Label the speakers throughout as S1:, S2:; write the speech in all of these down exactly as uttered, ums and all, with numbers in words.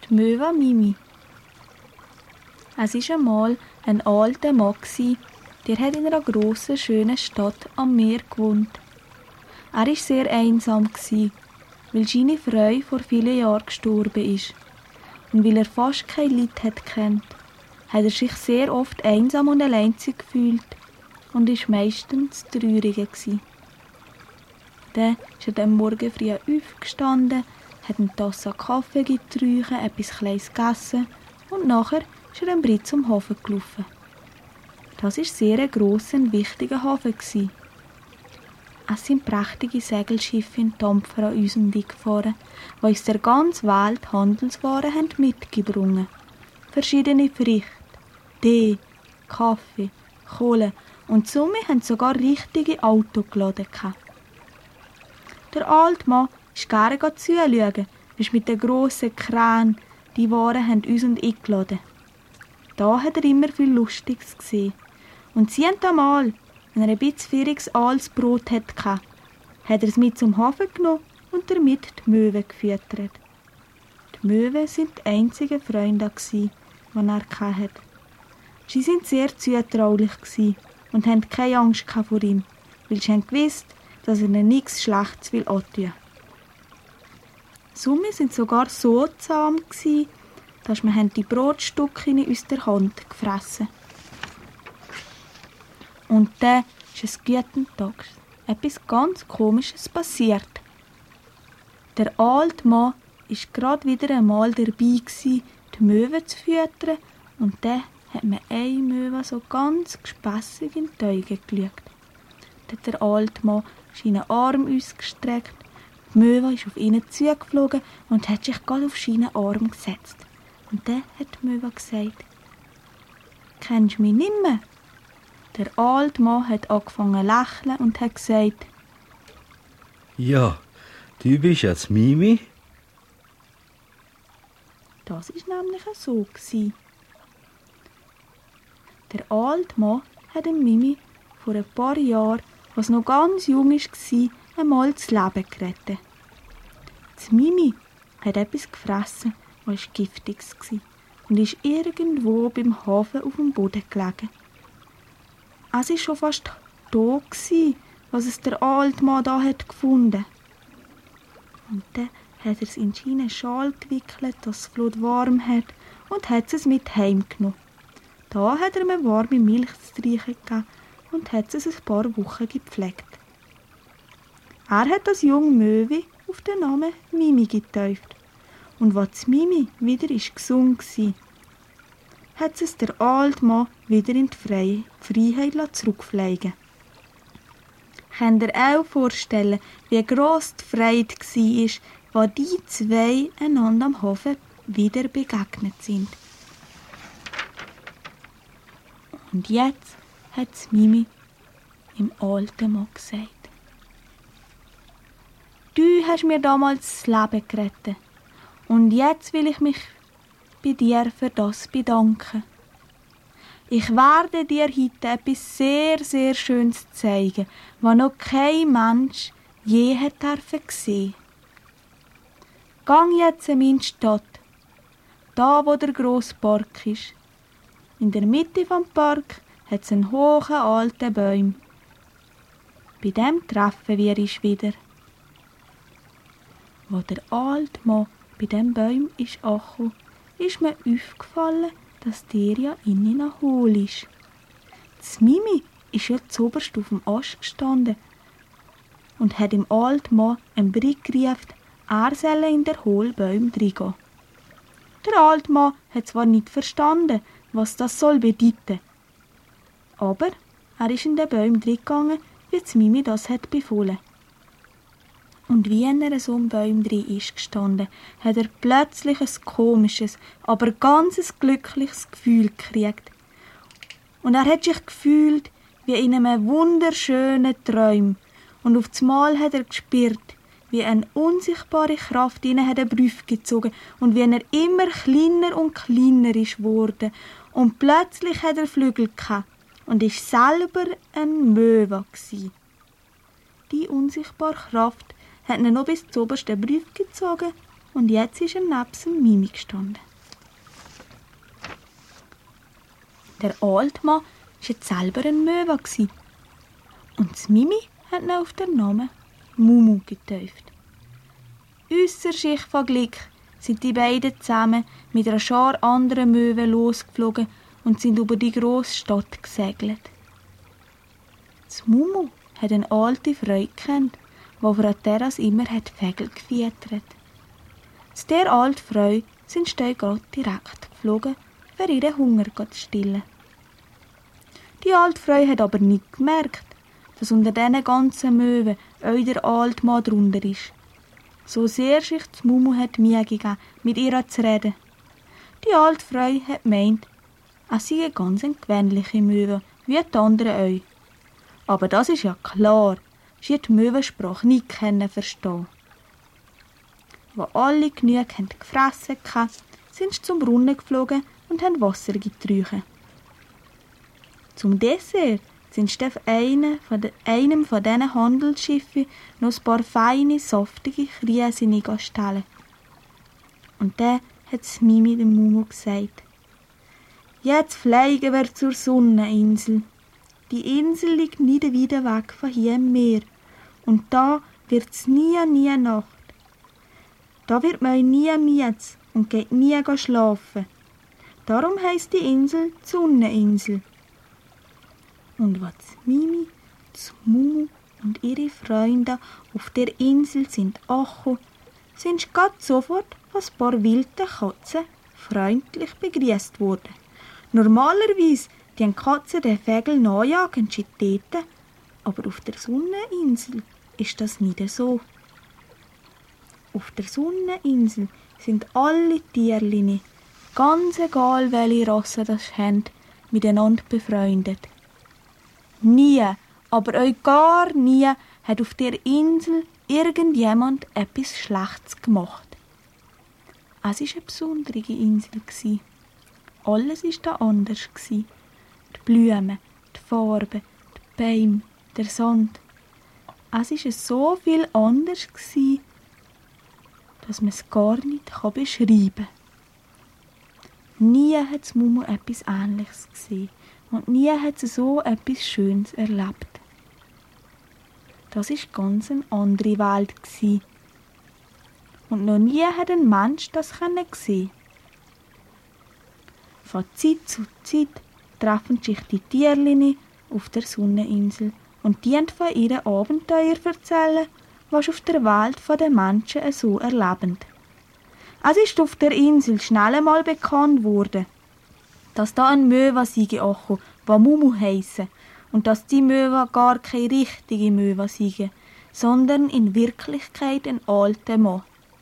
S1: Die Möwe Mimi. Es war einmal ein alter Mann, der hat in einer grossen, schönen Stadt am Meer gewohnt. Er war sehr einsam, weil seine Frau vor vielen Jahren gestorben ist. Und weil er fast kein Leid hat kennt, hat er sich sehr oft einsam und alleinzig gefühlt und war meistens trauriger. Dann ist er am Morgen früh aufgestanden, hat eine Tasse Kaffee getrunken, etwas Kleines gegessen und nachher ist er am Brett zum Hafen gelaufen. Das war sehr ein grosser und wichtiger Hafen. Es sind prächtige Segelschiffe in Dampfer an uns gefahren, die uns der ganzen Welt Handelswaren haben mitgebracht. Verschiedene Früchte, Tee, Kaffee, Kohle und Summe haben sogar richtige Autos geladen. Der alte Mann ist gerne zuschauen, wie mit den grossen Kränen die Waren haben uns und eingeladen. Da hat er immer viel Lustiges gesehen. Und sie haben einmal, wenn er ein bisschen vieriges altes Brot hatte, hat er es mit zum Hafen genommen und damit die Möwen gefüttert. Die Möwen waren die einzigen Freunde, die er hatte. Sie waren sehr zutraulich und hatten keine Angst vor ihm, weil sie wussten, dass er ihnen nichts Schlechtes antun will. Summe waren sogar so zahm, dass wir die Brotstückchen aus der Hand gefressen haben. Und dann ist ein guten Tag etwas ganz Komisches passiert. Der alte Mann war gerade wieder einmal dabei, die Möwen zu füttern, und dann hat man eine Möwe so ganz gespässig in die Augen geschaut. Dann hat der alte Mann seinen Arm ausgestreckt, die Möwe ist auf ihn zugeflogen und hat sich gerade auf seinen Arm gesetzt. Und dann hat die Möwe gesagt: «Kennst du mich nicht mehr?» Der alte Mann hat angefangen zu lächeln und hat gesagt:
S2: «Ja, du bist jetzt Mimi?»
S1: Das war nämlich so. Der alte Mann hat dem Mimi vor ein paar Jahren, als noch ganz jung war, einmal das Leben gerettet. Das Mimi hat etwas gefressen, das giftig war, und ist irgendwo beim Hafen auf dem Boden gelegen. Es war schon fast tot, was es der alte Mann da hat gefunden. Und dann hat er es in seinen Schal gewickelt, dass es Flut warm hat, und hat es mit heimgenommen. Da hat er ihm warme Milch zu trinken gegeben und hat es ein paar Wochen gepflegt. Er hat das junge Möwe auf den Namen Mimi getauft. Und als Mimi wieder gesund war, hat es der alte Mann wieder in die Freie Freiheit zurückfliegen. Könnt ihr auch vorstellen, wie gross die Freude war, als die zwei einander am Hafen wieder begegnet sind. Und jetzt hat Mimi im alten Mann gesagt: «Du hast mir damals das Leben gerettet und jetzt will ich mich bei dir für das bedanken. Ich werde dir heute etwas sehr, sehr Schönes zeigen, was noch kein Mensch je hat dürfen sehen. Gang jetzt in meine Stadt, da wo der grosse Park ist. In der Mitte vom Park hat es einen hohen alten Baum. Bei dem treffen wir uns wieder.» Wo der alte Mann bei dem Baum ist angekommen, ist mir aufgefallen, dass der ja innen noch hohl ist. Das Mimi ist ja zuoberst auf dem Ast gestanden und hat dem alten Mann einen Brief gerufen, er solle in den hohlen Baum reingehen. Der alte Mann hat zwar nicht verstanden, was das soll bedeuten, aber er ist in den Baum reingegangen, wie das Mimi das hat befohlen. Und wie er so im Baum drin ist gestanden, hat er plötzlich ein komisches, aber ganz ein glückliches Gefühl gekriegt. Und er hat sich gefühlt wie in einem wunderschönen Traum. Und auf einmal hat er gespürt, wie eine unsichtbare Kraft ihn hat einen Brief gezogen und wie er immer kleiner und kleiner ist geworden. Und plötzlich hat er Flügel gehabt und ist selber ein Möwe gsi. Die unsichtbare Kraft hat ihn noch bis zum obersten Brief gezogen und jetzt ist er neben dem Mimi gestanden. Der alte Mann war jetzt selber ein Möwe und das Mimi hat ihn auf den Namen Mumu getauft. Ausser sich von Glück sind die beiden zusammen mit einer Schar anderer Möwen losgeflogen und sind über die grosse Stadt gesegelt. Das Mumu hat eine alte Frau gekannt, die auf einer Terrasse immer hat Vögel gefüttert. Zu der alten Frau sind sie gerade direkt geflogen, für ihren Hunger zu stillen. Die alte Frau hat aber nicht gemerkt, dass unter diesen ganzen Möwen auch der alte Mann drunter ist. So sehr sich das Mumu hat Mühe gegeben, mit ihr zu reden. Die alte Frau hat gemeint, es sei eine ganz gewöhnliche Möwe, wie die anderen auch. Aber das ist ja klar, sie hat die Möwensprache nicht verstehen. Als alle genug gefressen hatten, sind sie zum Brunnen geflogen und haben Wasser getrunken. Zum Dessert sind sie auf einem von, de, einem von diesen Handelsschiffen noch ein paar feine, saftige Kriesine stellen. Und dann hat das Mimi dem Mumu gesagt: Jetzt fliegen wir zur Sonneninsel. Die Insel liegt nicht weit weg von hier im Meer. Und da wird es nie, nie Nacht. Da wird man nie müde und geht nie schlafen. Darum heisst die Insel die Sonneninsel. Und als Mimi, das Mumu und ihre Freunde auf der Insel sind angekommen, sind sie grad sofort von ein paar wilden Katzen freundlich begrüßt worden. Normalerweise die Katzen den Vögeln nachjagen sie dort, aber auf der Sonneninsel ist das nicht so. Auf der Sonneninsel sind alle Tierchen, ganz egal welche Rasse das haben, miteinander befreundet. Nie, aber auch gar nie, hat auf der Insel irgendjemand etwas Schlechtes gemacht. Es war eine besondere Insel. Alles war da anders. Die Blumen, die Farben, die Bäume, der Sand. Es war so viel anders, dass man es gar nicht beschreiben kann. Nie hat das Mumu etwas Ähnliches gesehen und nie hat sie so etwas Schönes erlebt. Das war ganz eine andere Welt. Und noch nie hat ein Mensch das sehen. Von Zeit zu Zeit treffen sich die Tierchen auf der Sonneninsel und die von ihren Abenteuern erzählen, was auf der Welt der Menschen so erleben. Es ist auf der Insel schnell einmal bekannt worden, dass da ein Möwe sei angekommen, der Mumu heisse, und dass die Möwe gar keine richtige Möwe sei, sondern in Wirklichkeit ein alter Mann.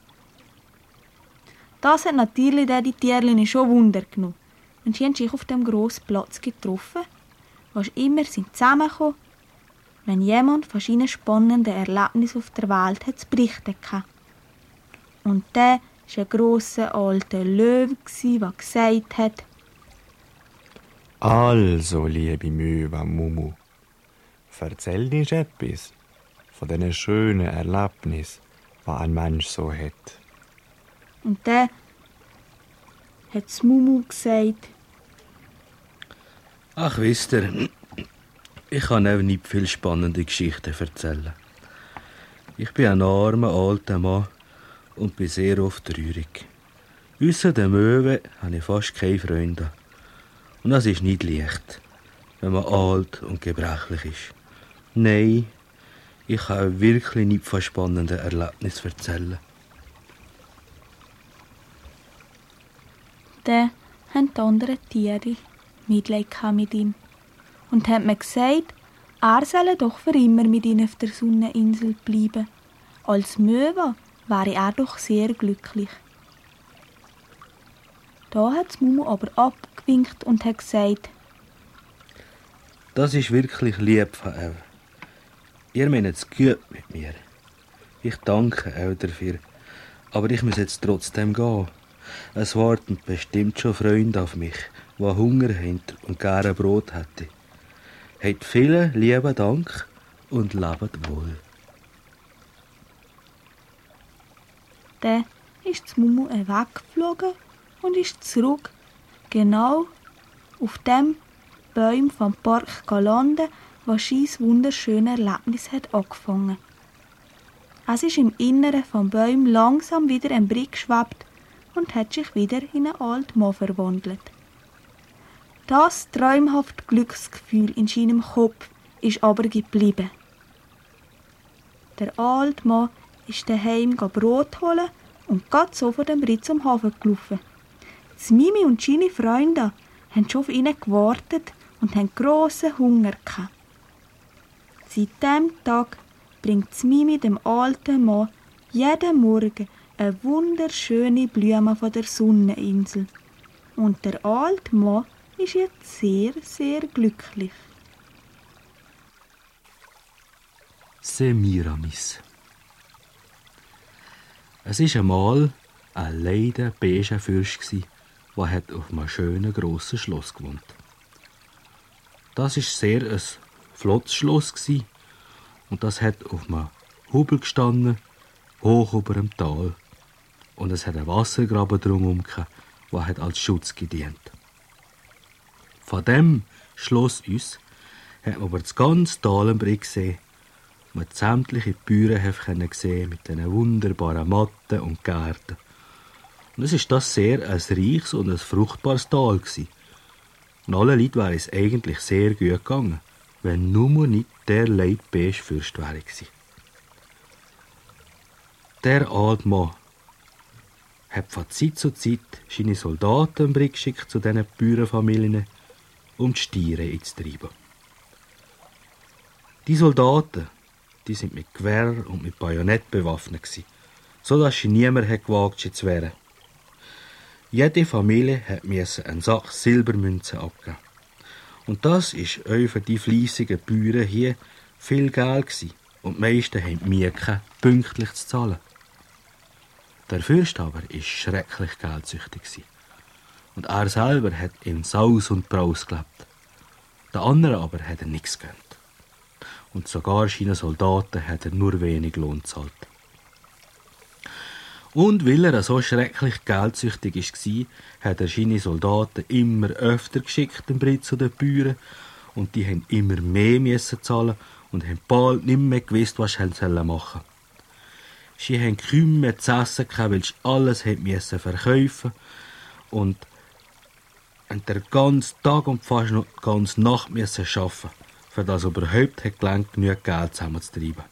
S1: Das hat natürlich die Tierchen schon Wunder genommen. Und sie haben sich auf dem grossen Platz getroffen, wo sie immer sind zusammengekommen, wenn jemand von seinen spannenden Erlebnissen auf der Welt hat zu berichten hatte. Und der war ein grosser alter Löwe, der gesagt hat:
S3: Also, liebe Möwe Mumu, erzähl dir etwas von diesen schönen Erlebnissen, die ein Mensch so hat.
S1: Und dann hat das Mumu gesagt:
S2: Ach, wisst ihr, ich kann auch nicht viele spannende Geschichten erzählen. Ich bin ein armer alter Mann und bin sehr oft traurig. Ausser den Möwen habe ich fast keine Freunde. Und das ist nicht leicht, wenn man alt und gebrechlich ist. Nein, ich kann wirklich nicht von spannenden Erlebnissen erzählen.
S1: Dann haben die anderen Tiere Mitleid mit ihm und haben mir gesagt, er solle doch für immer mit ihnen auf der Sonneninsel bleiben. Als Möwe wäre er doch sehr glücklich. Da hat das Mumu aber abgewinkt und hat gesagt:
S2: Das ist wirklich lieb von euch. Ihr meint es gut mit mir. Ich danke euch dafür. Aber ich muss jetzt trotzdem gehen. Es warten bestimmt schon Freunde auf mich, die Hunger haben und gerne Brot hätten. Habt vielen lieben Dank und lebt wohl.
S1: Dann ist das Mumu weggeflogen und ist zurück, genau auf dem Baum vom Park landen, wo Skis wunderschöne Erlebnis hat angefangen. Es ist im Inneren vom Baum langsam wieder ein Brick geschwebt und hat sich wieder in einen alten Mann verwandelt. Das träumhafte Glücksgefühl in seinem Kopf ist aber geblieben. Der alte Mann ist daheim Brot holen und geht so von dem Brit zum Hafen gelaufen. Die Mimi und seine Freunde haben schon auf ihn gewartet und haben grossen Hunger gehabt. Seit diesem Tag bringt die Mimi dem alten Mann jeden Morgen eine wunderschöne Blume von der Sonneninsel. Und der alte Mann ist jetzt sehr, sehr glücklich.
S2: Semiramis. Es war einmal ein leider beiger Fürst, der auf einem schönen grossen Schloss gewohnt. Das war sehr ein flottes Schloss und das hat auf einem Hügel gestanden, hoch über dem Tal. Und es hat einen Wassergraben drumherum, der als Schutz gedient. Von dem Schloss uns hat man über das ganze Tal im Blick gesehen. Man hat sämtliche Bäuernhöfe gesehen mit diesen wunderbaren Matten und Gärten. Und es war das sehr ein reiches und ein fruchtbares Tal gewesen. Und allen Leuten wäre es eigentlich sehr gut gegangen, wenn nur nicht der leidbeige Fürst wäre gewesen. Der alte Mann hat von Zeit zu Zeit seine Soldaten im Brick geschickt zu diesen Bauernfamilien, um die Stiere einzutreiben. Die Soldaten, die sind mit Gewehr und mit Bajonett bewaffnet gsi, so dass sie niemand hat gewagt, sie zu wehren. Jede Familie musste einen Sack Silbermünzen abgeben. Und das ist auch für die fleissigen Bauern hier viel Geld gsi, und die meisten haben die Mühe gehabt, pünktlich zu zahlen. Der Fürst aber war schrecklich geldsüchtig gsi. Und er selber hat in Saus und Braus gelebt. Der andere aber hat er nichts gegönnt. Und sogar seinen Soldaten hat er nur wenig Lohn gezahlt. Und weil er so schrecklich geldsüchtig war, hat er seine Soldaten immer öfter geschickt, den Brit zu den Bauern, und die haben immer mehr müssen zahlen und haben bald nicht mehr gewusst, was sie machen sollen. Sie haben kaum mehr zu essen gehabt, weil sie alles müssen verkaufen und den ganzen Tag und fast noch die ganze Nacht müssen arbeiten, für das überhaupt hat gelangt, genug Geld zusammenzutreiben.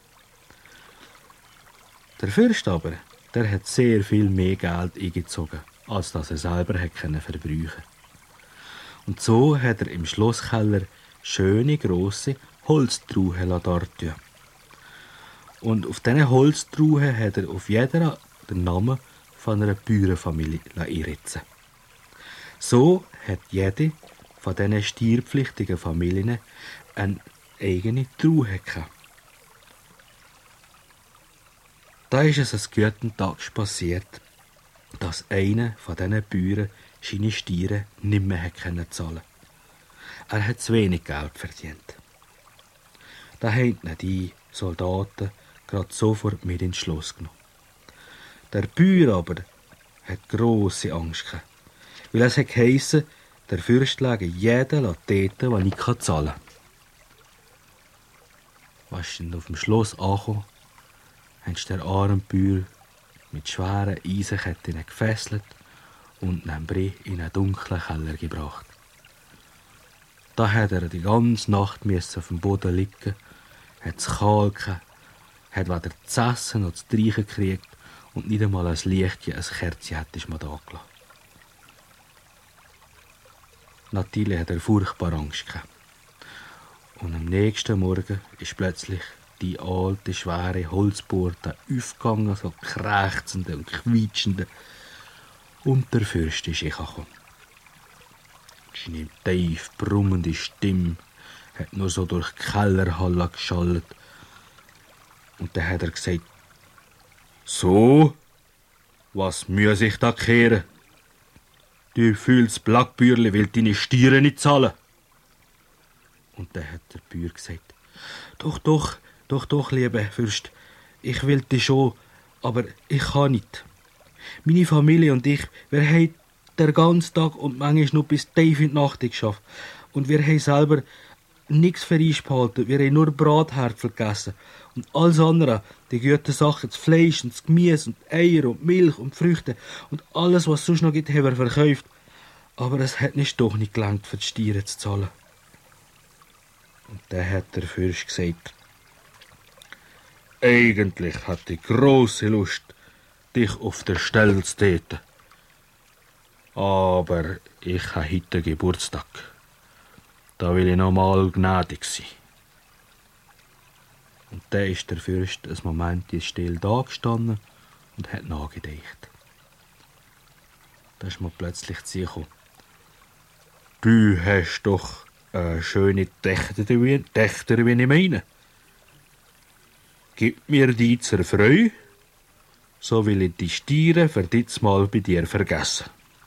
S2: Der Fürst aber, der hat sehr viel mehr Geld eingezogen, als das er selber hat können verbrauchen. Und so hat er im Schlosskeller schöne grosse Holztruhen dort tun. Und auf diesen Holztruhen hat er auf jeder den Namen von einer Bauernfamilie einritzen. So hat jede von diesen stierpflichtigen Familien eine eigene Truhe gehabt. Da ist es einen guten Tag passiert, dass einer von diesen Bauern seine Stiere nicht mehr zahlen konnte. Er hat zu wenig Geld verdient. Da haben ihn die Soldaten gerade sofort mit ins Schloss genommen. Der Bauer aber hat grosse Angst gehabt, weil es heisst, der Fürst lege jeden dort, der nicht zahlen kann. Was dann auf dem Schloss ankam, haben sie den armen Bauer mit schweren Eisenketten gefesselt und den Brie in einen dunklen Keller gebracht. Da hat er die ganze Nacht auf dem Boden liegen, hat es kalt gehabt, hat weder zu essen noch zu trinken gekriegt und nicht einmal ein Lichtchen, ein Kerzchen hat er mal da gelassen. Natürlich hat er furchtbar Angst gehabt. Und am nächsten Morgen ist plötzlich die alte, schwere Holzpforte aufgegangen, so krächzende und quietschende. Und der Fürst ist gekommen. Seine tief brummende Stimme hat nur so durch die Kellerhalle geschallt. Und dann hat er gesagt: So, was muss ich da kehren? Du fühlst Blackbürli will deine Stiere nicht zahlen. Und dann hat der Bauer gesagt: Doch, doch, doch, doch, lieber Fürst, ich will dich schon, aber ich kann nicht. Meine Familie und ich, wir haben den ganzen Tag und manchmal nur bis tief in die Nacht geschafft. Und wir haben selber nichts für uns behalten. Wir haben nur Brathärpfel gegessen. Und alles andere, die guten Sachen, das Fleisch und das Gemüse und Eier und Milch und Früchte und alles, was es sonst noch gibt, haben wir verkauft. Aber es hat nicht doch nicht gelangt, für die Stiere zu zahlen. Und dann hat der Fürst gesagt, eigentlich hatte ich grosse Lust, dich auf der Stelle zu täten. Aber ich habe heute Geburtstag. Da will ich noch mal gnädig sein. Und dann ist der Fürst ein Moment still da gestanden und hat nachgedacht. Da ist mir plötzlich zu gekommen. Du hast doch eine schöne Tochter, wie ich meine. Gib mir die zur Freude, so will ich die Stiere für dieses Mal bei dir vergessen.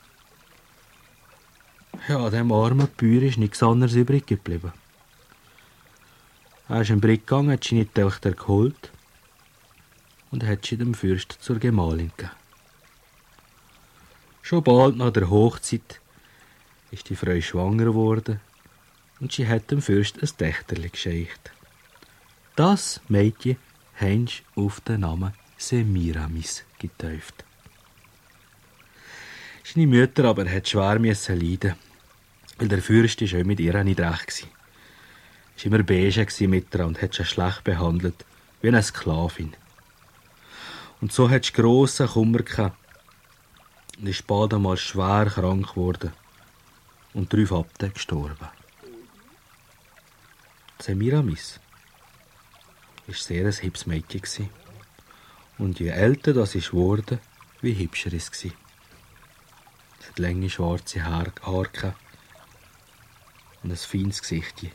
S2: Ja, dem armen Bauer ist nichts anderes übrig geblieben. Er ist in den Brick gegangen, hat seine Tochter geholt und hat sie dem Fürst zur Gemahlin gegeben. Schon bald nach der Hochzeit ist die Frau schwanger geworden und sie hat dem Fürst ein Töchterli geschenkt. Das Mädchen haben sie auf den Namen Semiramis getauft. Seine Mutter aber hat schwer müssen leiden, weil der Fürst ist auch mit ihr nicht recht gsi. Sie war immer beige mit ihr und hat sie schlecht behandelt, wie eine Sklavin. Und so hat sie grossen Kummer gehabt und ist bald einmal schwer krank geworden und drei Abte gestorben. Semiramis war sehr ein hübsches Mädchen. Und je älter das ist wurde, wie hübscher ist es. Es hat lange schwarze Haare und ein feines Gesicht.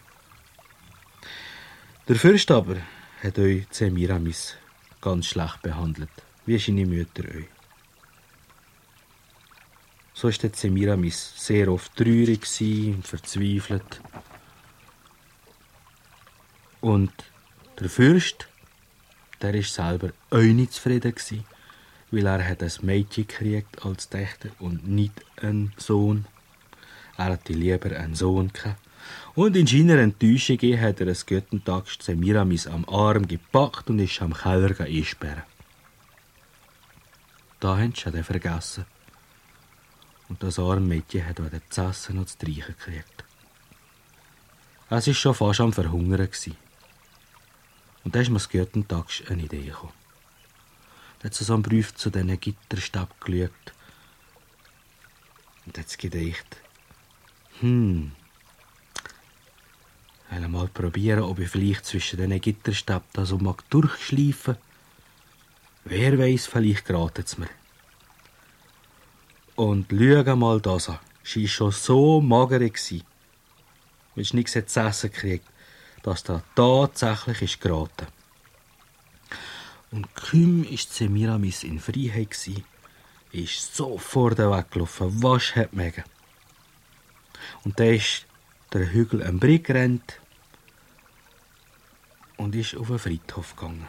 S2: Der Fürst aber hat euch Semiramis ganz schlecht behandelt, wie seine Mütter euch. So war die Semiramis sehr oft traurig und verzweifelt. Und der Fürst, der war selber auch nicht zufrieden, weil er hat ein Mädchen gekriegt als Tochter und nicht einen Sohn. Er hatte lieber einen Sohn gehabt. Und in seiner Enttäuschung hat er einen guten Tag Semiramis am Arm gepackt und ist am Keller einsperren. Da haben sie ihn vergessen. Und das arme Mädchen hat weder zu essen noch zu trinken gekriegt. Es war schon fast am Verhungern. Und dann ist mir des guten Tags eine Idee gekommen. Da hat sie so einen Brief zu diesen Gitterstäben geschaut. Und hat sie gedacht, hm, ich will mal probieren, ob ich vielleicht zwischen diesen Gitterstäben da so mag durchschleifen. Wer weiss, vielleicht geraten es mir. Und schau mal das an. Sie war schon so mager, weil sie nichts zu essen gekriegt, dass da tatsächlich ist geraten. Und kaum war Semiramis in Freiheit, ist sofort weggelaufen, was hat mögen. Und dann ist der Hügel am Brick gerannt und ist auf den Friedhof gegangen.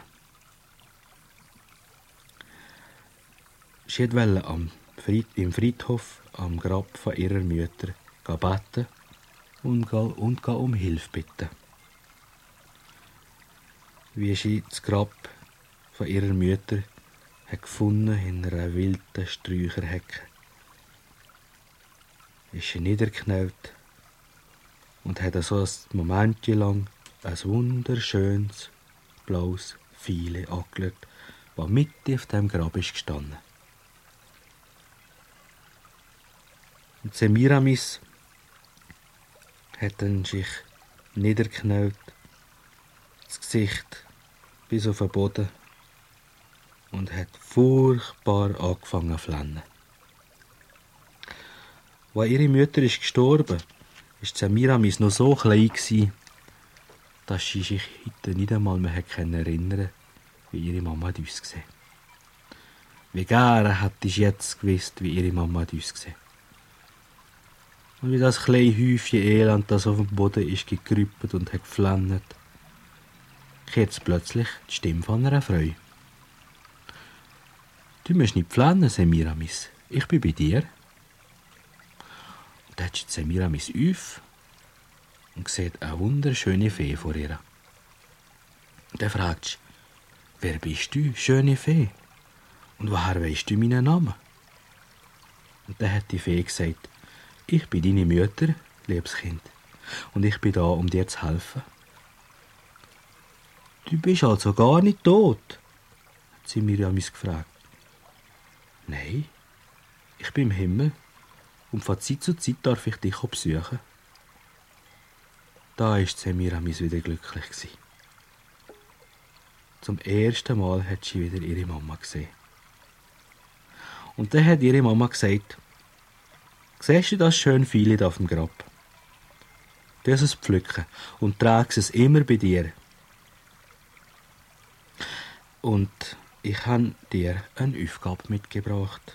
S2: Sie wollte am Fried, im Friedhof am Grab von ihrer Mutter beten und, und um Hilfe bitten. Wie sie das Grab von ihrer Mutter hat gefunden in einer wilden Sträucherhecke, ist sie niedergeknallt und hat so ein Moment lang ein wunderschönes, blaues Vieh angeschaut, das mitten auf dem Grab ist gestanden. Und Semiramis hat dann sich niedergeknallt, das Gesicht bis auf den Boden und hat furchtbar angefangen zu flennen. Als ihre Mutter ist gestorben, war Semiramis noch so klein, dass sie sich heute nicht einmal mehr erinnern konnte, wie ihre Mama ausgesehen hat. Wie gerne hätte ich jetzt gewusst, wie ihre Mama ausgesehen hat. Und wie das kleine Häufchen Elend, das auf dem Boden ist, gekrüppelt und hat geflennt, hört plötzlich die Stimme von einer Frau. Du musst nicht flennen, Semiramis. Ich bin bei dir. Und dann steht Semiramis auf und sieht eine wunderschöne Fee vor ihr. Und dann fragt sie, wer bist du, schöne Fee? Und woher weisst du meinen Namen? Und dann hat die Fee gesagt, ich bin deine Mutter, liebes Kind, und ich bin da, um dir zu helfen. Du bist also gar nicht tot, hat sie Semiramis gefragt. Nein, ich bin im Himmel und von Zeit zu Zeit darf ich dich besuchen. Da war Semiramis wieder glücklich. Zum ersten Mal hat sie wieder ihre Mama gesehen. Und dann hat ihre Mama gesagt, siehst du das schöne Vieh auf dem Grab? Du musst es pflücken und tragst es immer bei dir. Und ich habe dir eine Aufgabe mitgebracht.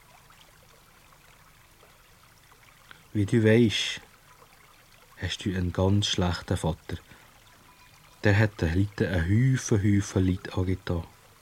S2: Wie du weisst, hast du einen ganz schlechten Vater. Der hat den Leuten einen Haufen, Haufen Leid angetan.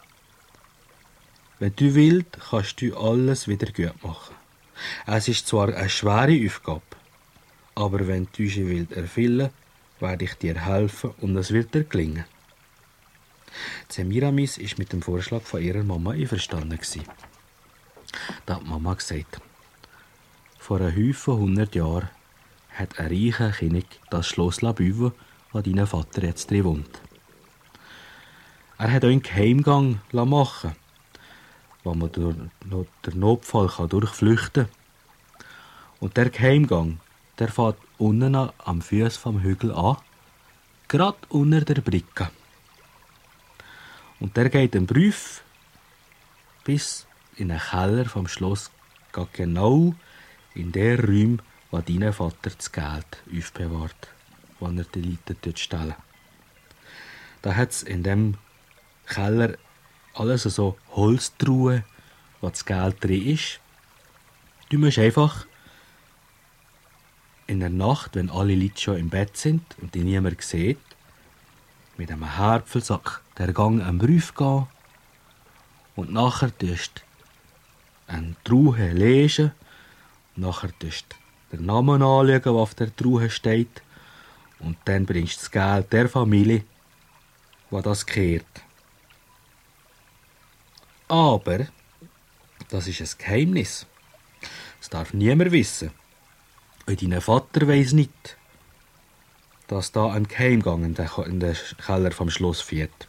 S2: Wenn du willst, kannst du alles wieder gut machen. Es ist zwar eine schwere Aufgabe, aber wenn du sie willst erfüllen, werde ich dir helfen und es wird dir gelingen. Semiramis war mit dem Vorschlag von ihrer Mama einverstanden. Da hat die Mama gesagt, vor einem Haufen hundert Jahren hat ein reicher König das Schloss Labüwe, wo dein Vater jetzt drin wohnt. Er hat auch einen Geheimgang machen, wo man durch den Notfall durchflüchten kann. Und der Geheimgang, der fährt unten am Fuß vom Hügel an, gerade unter der Brücke. Und der geht den Brief bis in den Keller vom Schloss, geht genau in der Räume, wo dein Vater das Geld aufbewahrt, wo er die Leute dort stellen. Da hat es in dem Keller alles so Holztruhen, wo das Geld drin ist. Du musst einfach in der Nacht, wenn alle Leute schon im Bett sind und die niemand sieht, mit einem Harpfelsack der Gang am Brief gehen und nachher tust du eine Truhe lesen, nachher tust du den Namen anschauen, der auf der Truhe steht, und dann bringst du das Geld der Familie, die das kehrt. Aber das ist ein Geheimnis. Das darf niemand wissen. Und dein Vater weiss nicht, dass da ein Geheimgang in den Keller vom Schloss führt.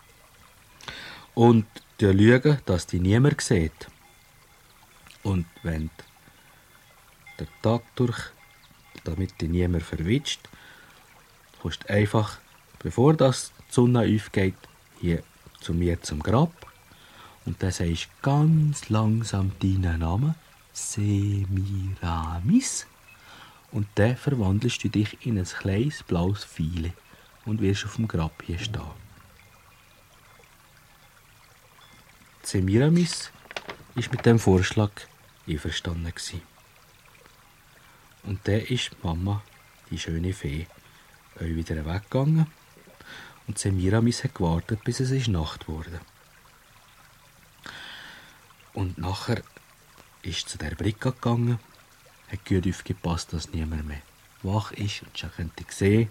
S2: Und du schauen, dass die niemand sieht. Und wenn der Tag durch, damit die niemand verwitscht, kommst du einfach, bevor das die Sonne aufgeht, hier zu mir zum Grab. Und dann sagst du ganz langsam deinen Namen, Semiramis. Und dann verwandelst du dich in ein kleines blaues Vieh und wirst auf dem Grab hier stehen. Semiramis war mit dem Vorschlag einverstanden. Und dann ist die Mama, die schöne Fee, auch wieder weggegangen. Und Semiramis hat gewartet, bis es Nacht wurde. Und nachher ist zu der Brücke gegangen, hat gut aufgepasst, dass niemand mehr wach ist und schon könnte sehen.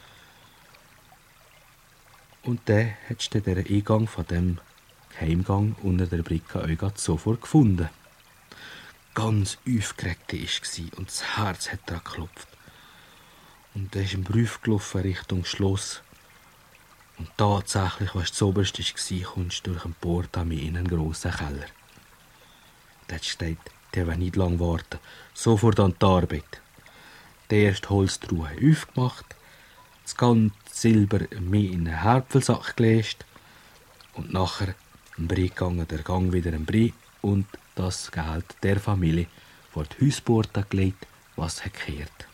S2: Und dann hat du den Eingang von dem Geheimgang unter der Brücke auch sofort gefunden. Ganz aufgeregt war und das Herz hat daran geklopft. Und dann ist ein Brief gelaufen Richtung Schloss. Und tatsächlich, was das Oberste war, kommst du durch ein Portal in einen grossen Keller. Dort steht, der will nicht lange warten, sofort an die Arbeit. Die erste Holztruhe aufgemacht, das ganze Silber mir in einen Harpfelsack gelegt und nachher ein Brie gegangen, der Gang wieder ein Brie und das Geld der Familie vor die Hausporte gelegt, was er gekehrt.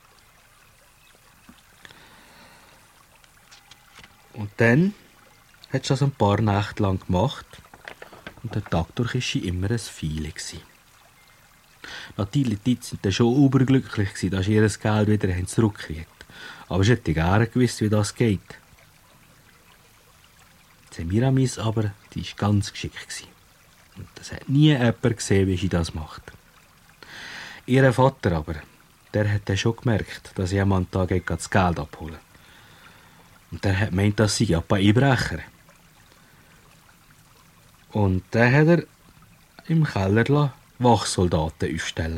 S2: Und dann hat sie das ein paar Nächte lang gemacht und der Tag durch war sie immer ein Viele. Natürlich, die waren dann schon überglücklich, dass sie ihr Geld wieder zurückkriegt. Aber sie hätte gerne gewusst, wie das geht. Semiramis aber, die war ganz geschickt. Und das hat nie jemand gesehen, wie sie das macht. Ihr Vater aber, der hat dann schon gemerkt, dass jemand da geht, das Geld abholen. Und der hat gemeint, das sei ein paar Einbrecher. Und dann hat er im Keller Wachsoldaten aufstellen.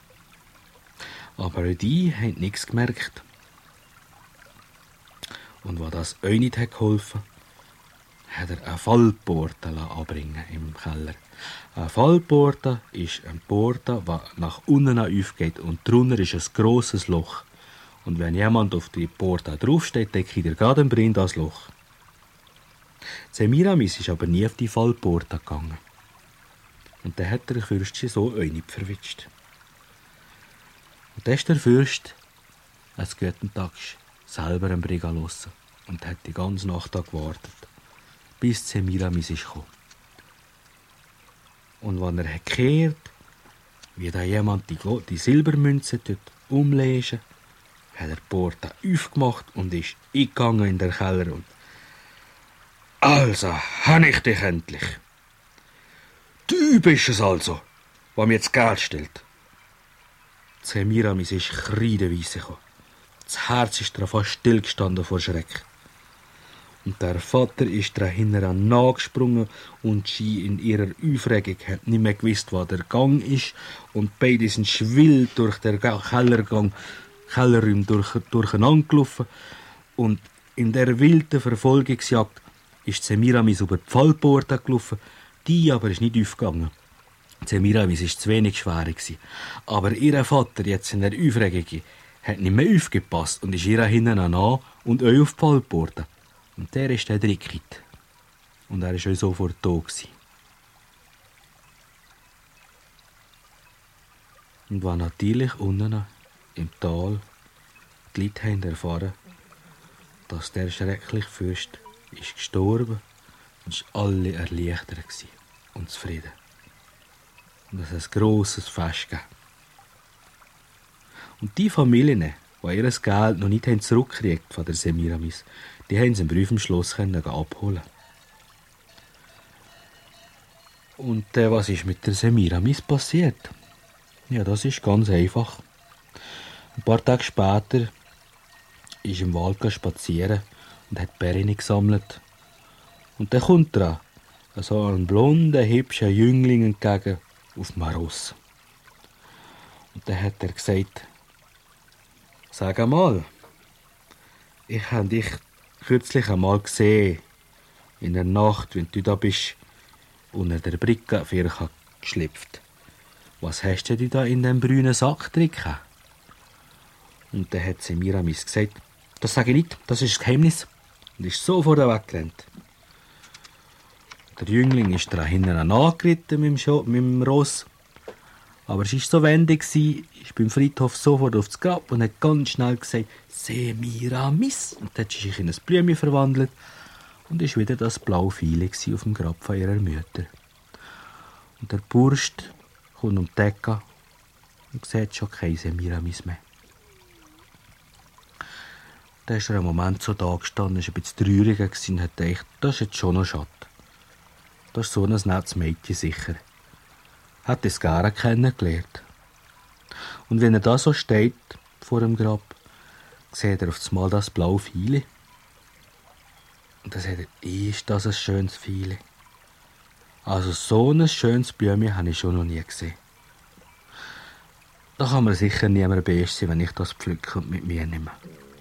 S2: Aber die haben nichts gemerkt. Und was das euch nicht geholfen hat, hat er eine Fallporte anbringen im Keller. Eine Fallporte ist eine Porte, die nach unten aufgeht und drunter ist ein grosses Loch. Und wenn jemand auf die Porte draufsteht, dann kriegt er gerade in das Loch. Semiramis ist aber nie auf die Fallporte gegangen. Und dann hat der Fürst sie so auch nicht verwitscht. Und dann ist der Fürst als guten Tag selber einen Briga gelassen und hat die ganze Nacht da gewartet, bis Semiramis ist gekommen. Und wenn er hat gehört, wie da jemand die, die Silbermünze umlesen, hat er die Porte aufgemacht und ist eingegangen in den Keller und «Also, habe ich dich endlich! Du bist es also, der mir das Geld stellt!» Semiramis ist kreideweise gekommen. Das Herz ist ihr fast stillgestanden vor Schreck. Und der Vater ist ihr hinterher nachgesprungen und sie in ihrer Aufregung hat nicht mehr gewusst, was der Gang ist. Und beide sind schwill durch den Kellergang, Kellerraum durch, durcheinander gelaufen. Und in der wilden Verfolgungsjagd ist Semiramis über die Fallporte gelaufen. Die aber ist nicht aufgegangen. Semiramis war zu wenig schwer. Aber ihr Vater, jetzt in der Aufregung, hat nicht mehr aufgepasst und ist ihr hinten an und euch auf die Fallporte. Und der ist der Drickit. Und er war euch sofort da gewesen. Und war natürlich unten im Tal die Leute haben erfahren, dass der schreckliche Fürst ist gestorben und es waren alle erleichtert und zufrieden. Und es hat ein grosses Fest gegeben. Und die Familien, die ihr Geld noch nicht zurückgekriegt von der Semiramis, die haben sie im Brief im Schloss abholen. Und äh, was ist mit der Semiramis passiert? Ja, das ist ganz einfach. Ein paar Tage später ist im Wald spazieren und hat Beeren gesammelt. Und dann kommt er so ein blonder, hübscher Jüngling entgegen auf dem Ross. Und dann hat er gesagt: «Sag einmal, ich habe dich kürzlich einmal gesehen, in der Nacht, wenn du da bist, unter der Brücke Fircha geschlüpft. Was hast du da in dem brünen Sack drin?» Und dann hat Semiramis gesagt: «Das sage ich nicht, das ist das Geheimnis.» Und ist sofort weggerannt. Der Jüngling ist da hinten angeritten mit dem, mit dem Ross. Aber es war so wendig, ist beim Friedhof sofort aufs Grab und hat ganz schnell gesagt: «Semiramis!» Und dann hat sie sich in ein Blümchen verwandelt und ist wieder das blaue Feile auf dem Grab von ihrer Mutter. Und der Bursch kommt um die Ecke und sieht schon keine Semiramis mehr. Dann ist er einen Moment so da gestanden, war ein bisschen traurig und hat gedacht, das ist jetzt schon noch schade. Das ist so ein nettes Mädchen sicher. Hat es gar kennengelernt. Und wenn er da so steht, vor dem Grab, sieht er auf einmal das blaue Feile. Und dann sagt er: «Ist das ein schönes Feile? Also so ein schönes Blümchen habe ich schon noch nie gesehen. Da kann mir sicher niemand best sein, wenn ich das pflücke und mit mir nehme.»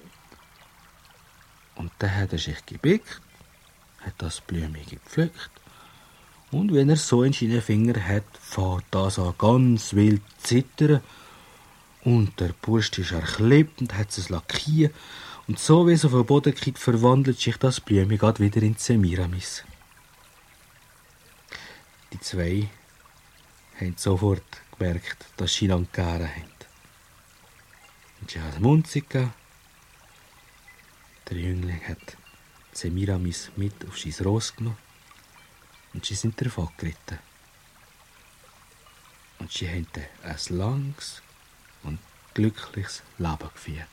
S2: Und dann hat er sich gebückt, hat das Blümchen gepflückt. Und wenn er so in seinen Finger hat, fängt das an ganz wild zu zittern. Und der Bursch ist erklebt und hat es lackiert. Und so wie es auf den Boden geht, verwandelt sich das Blümchen gerade wieder in Semiramis. Die zwei haben sofort gemerkt, dass sie einander gerne haben. Und sie haben Munzig gegeben. Der Jüngling hat Semiramis mit auf sein Ross genommen. Und sie sind davon geritten. Und sie haben ein langes und glückliches Leben geführt.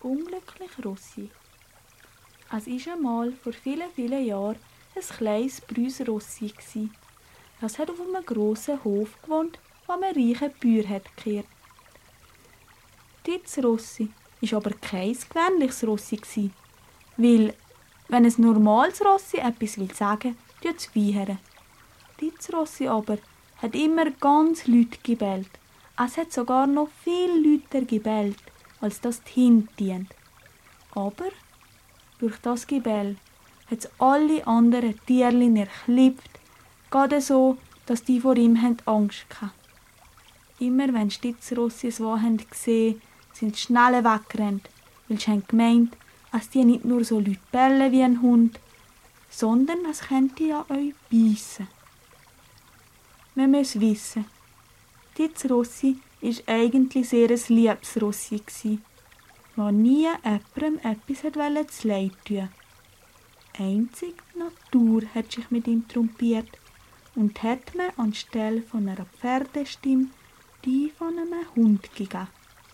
S1: unglückliche Rossi. Es war einmal vor vielen, vielen Jahren ein kleines Brüs Rossi. Das hat auf einem grossen Hof gewohnt, wo man reiche Bauer hat gekehrt. Dieses Rossi war aber kein gewöhnliches Rossi, weil, wenn ein normales Rossi etwas will sagen, tut es wiehern. Dieses Rossi aber hat immer ganz laut gebellt. Es hat sogar noch viel lauter gebellt, als das die Hinde dient. Aber durch das Gebell hat es alle anderen Tierchen erklippt, gerade so, dass die vor ihm Angst hatten. Immer wenn Stitzrossi es haben gesehen, sind sie schnell weggerannt, weil sie haben gemeint, dass die nicht nur so laut bellen wie ein Hund, sondern es könnte ja euch beißen. Man muss wissen, Stitzrossi war eigentlich sehr ein liebes Rossi, das nie jemandem etwas zu leid tun. Einzig die Natur hat sich mit ihm trompiert und hat mir anstelle von einer Pferdestimme die von einem Hund gegeben.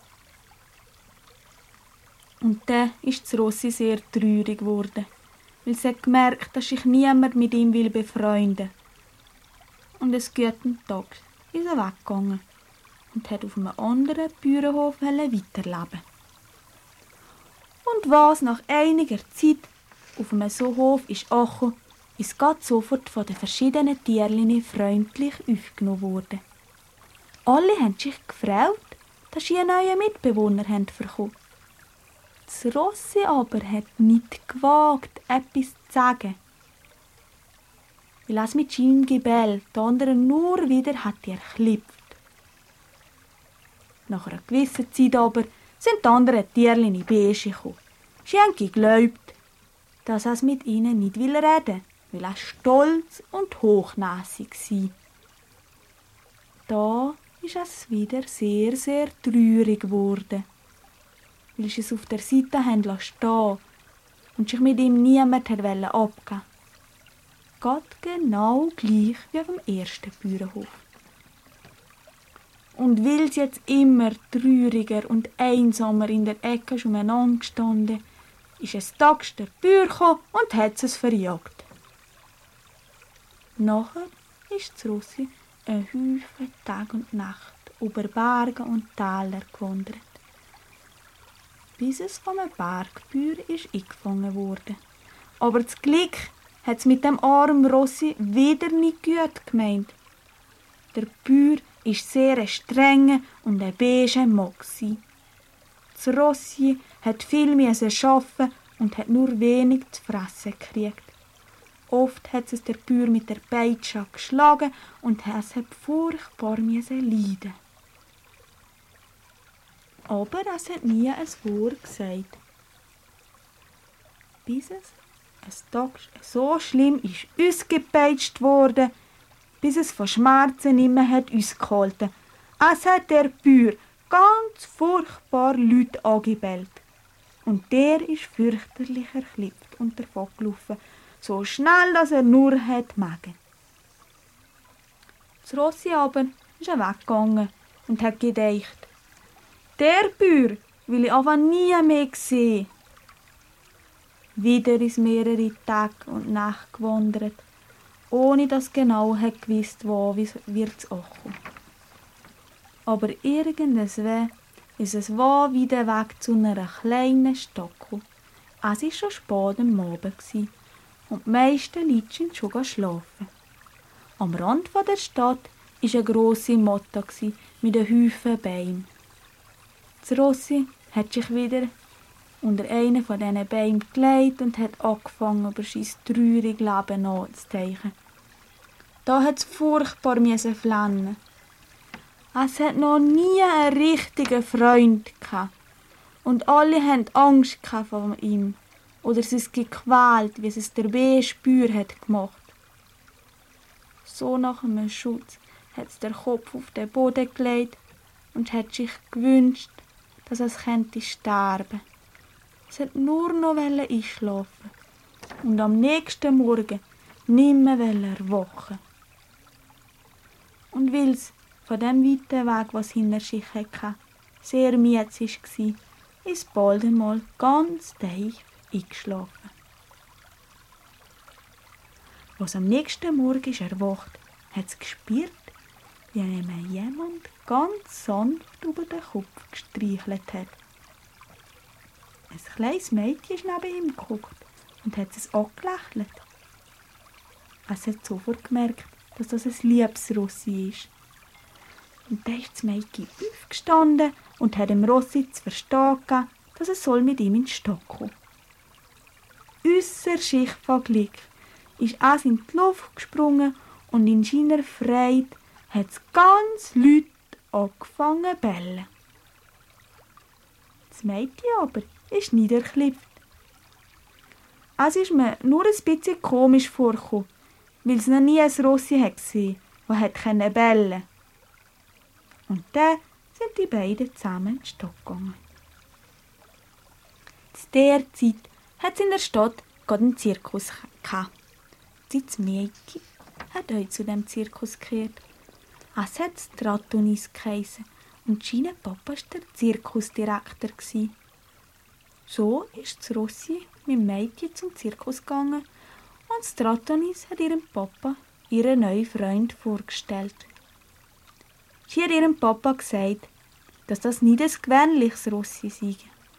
S1: Und dann ist das Rossi sehr traurig geworden, weil sie hat gemerkt, dass sich niemand mit ihm will befreunden. Und es guten Tag ist er weggegangen und hat auf einem anderen Bauernhof weiterleben. Und was nach einiger Zeit auf einem so Hof ist angekommen, ist grad sofort von den verschiedenen Tierchen freundlich aufgenommen worden. Alle haben sich gefreut, dass sie einen neuen Mitbewohner haben bekommen. Das Rossi aber hat nicht gewagt, etwas zu sagen, weil es mit seinem Gebell die anderen nur wieder hat erklippt. Nach einer gewissen Zeit aber sind die anderen Tierchen in die Beige gekommen. Sie haben geglaubt, dass es mit ihnen nicht reden will, weil er stolz und hochnäsig war. Da ist es wieder sehr, sehr traurig geworden, weil sie es auf der Seite haben stehen und sich mit ihm niemand abgeben wollte. Geht genau gleich wie auf dem ersten Bauernhof. Und weil sie jetzt immer trauriger und einsamer in der Ecke umeinander gestanden, ist es tags der Bauer gekommen und hat es verjagt. Nachher ist das Rossi ein Haufen Tag und Nacht über Berge und Täler gewandert, bis es von einem Bergbauer ist eingefangen wurde. Aber das Glück hat es mit dem armen Rossi wieder nicht gut gemeint. Der Bauer war sehr ein strenger und ein beiger Mann. Das Rossi hat viel arbeiten und hat nur wenig zu fressen gekriegt. Oft hat es der Bauer mit der Peitsche geschlagen und es hat furchtbar leiden. Aber es hat nie ein Wort gesagt. Bis es ein Tag so schlimm ist ausgepeitscht wurde, bis es von Schmerzen nicht mehr hat ausgehalten. Es hat der Bauer ganz furchtbar laut angebellt. Und der ist fürchterlich erklippt und davongelaufen, so schnell, dass er nur hat mögen. Das Rossi aber ist weggegangen und hat gedacht, der Bauer will ich aber nie mehr sehen. Wieder ist mehrere Tage und Nächte gewandert, ohne dass genau hat gewusst, wo wird es ankommen. Aber irgendwann ist es wo wieder weg zu einer kleinen Stadt gekommen. Es war schon spät am Abend und die meisten Leute sind schon schlafen. Am Rand der Stadt war eine grosse Motte mit einem Haufen Bäumen. Das Rossi hat sich wieder unter einen von diesen Bäumen gelegt und hat angefangen, über sein trauriges Leben nachzudenken. Da hat es furchtbar flennen. Es hat noch nie einen richtigen Freund gehabt. Und alle hatten Angst vor ihm. Oder sie ist gequält, wie es der B-Spür hat gemacht. So nach einem Schutz hat es der Kopf auf den Boden gelegt und hat sich gewünscht, dass es könnte sterben. Es hat nur noch einschlafen und am nächsten Morgen nicht mehr erwachen. Und weil es von dem weiten Weg, was hinter sich hatte, sehr müde war, ist bald einmal ganz tief eingeschlafen. Als am nächsten Morgen ist erwacht, hat es gespürt, wie ihm jemand ganz sanft über den Kopf gestreichelt hat. Ein kleines Mädchen ist neben ihm geguckt und hat es angelächelt. Es hat sofort gemerkt, dass das ein liebes Rossi ist. Und dann ist das Mädchen aufgestanden und hat dem Rossi zu verstehen gegeben, dass es soll mit ihm in den Stock kommen. Ausser Schicht von Glück ist es in die Luft gesprungen und in seiner Freude hat es ganz laut angefangen zu bellen. Das Mädchen aber ist niedergeklippt. Es ist mir nur ein bisschen komisch vorgekommen, weil es noch nie ein Rossi gesehen hat, das bellen konnte. Und dann sind die beiden zusammen in den Stock gegangen. Zu dieser Zeit hat es in der Stadt gerade einen Zirkus gehabt. Das Mädchen hat euch zu dem Zirkus gehört. Es hat Stratonis geheissen und sein Papa war der Zirkusdirektor. So ist das Rossi mit dem Mädchen zum Zirkus gegangen und Stratonis hat ihrem Papa ihren neuen Freund vorgestellt. Sie hat ihrem Papa gesagt, dass das nicht ein gewöhnliches Rossi sei,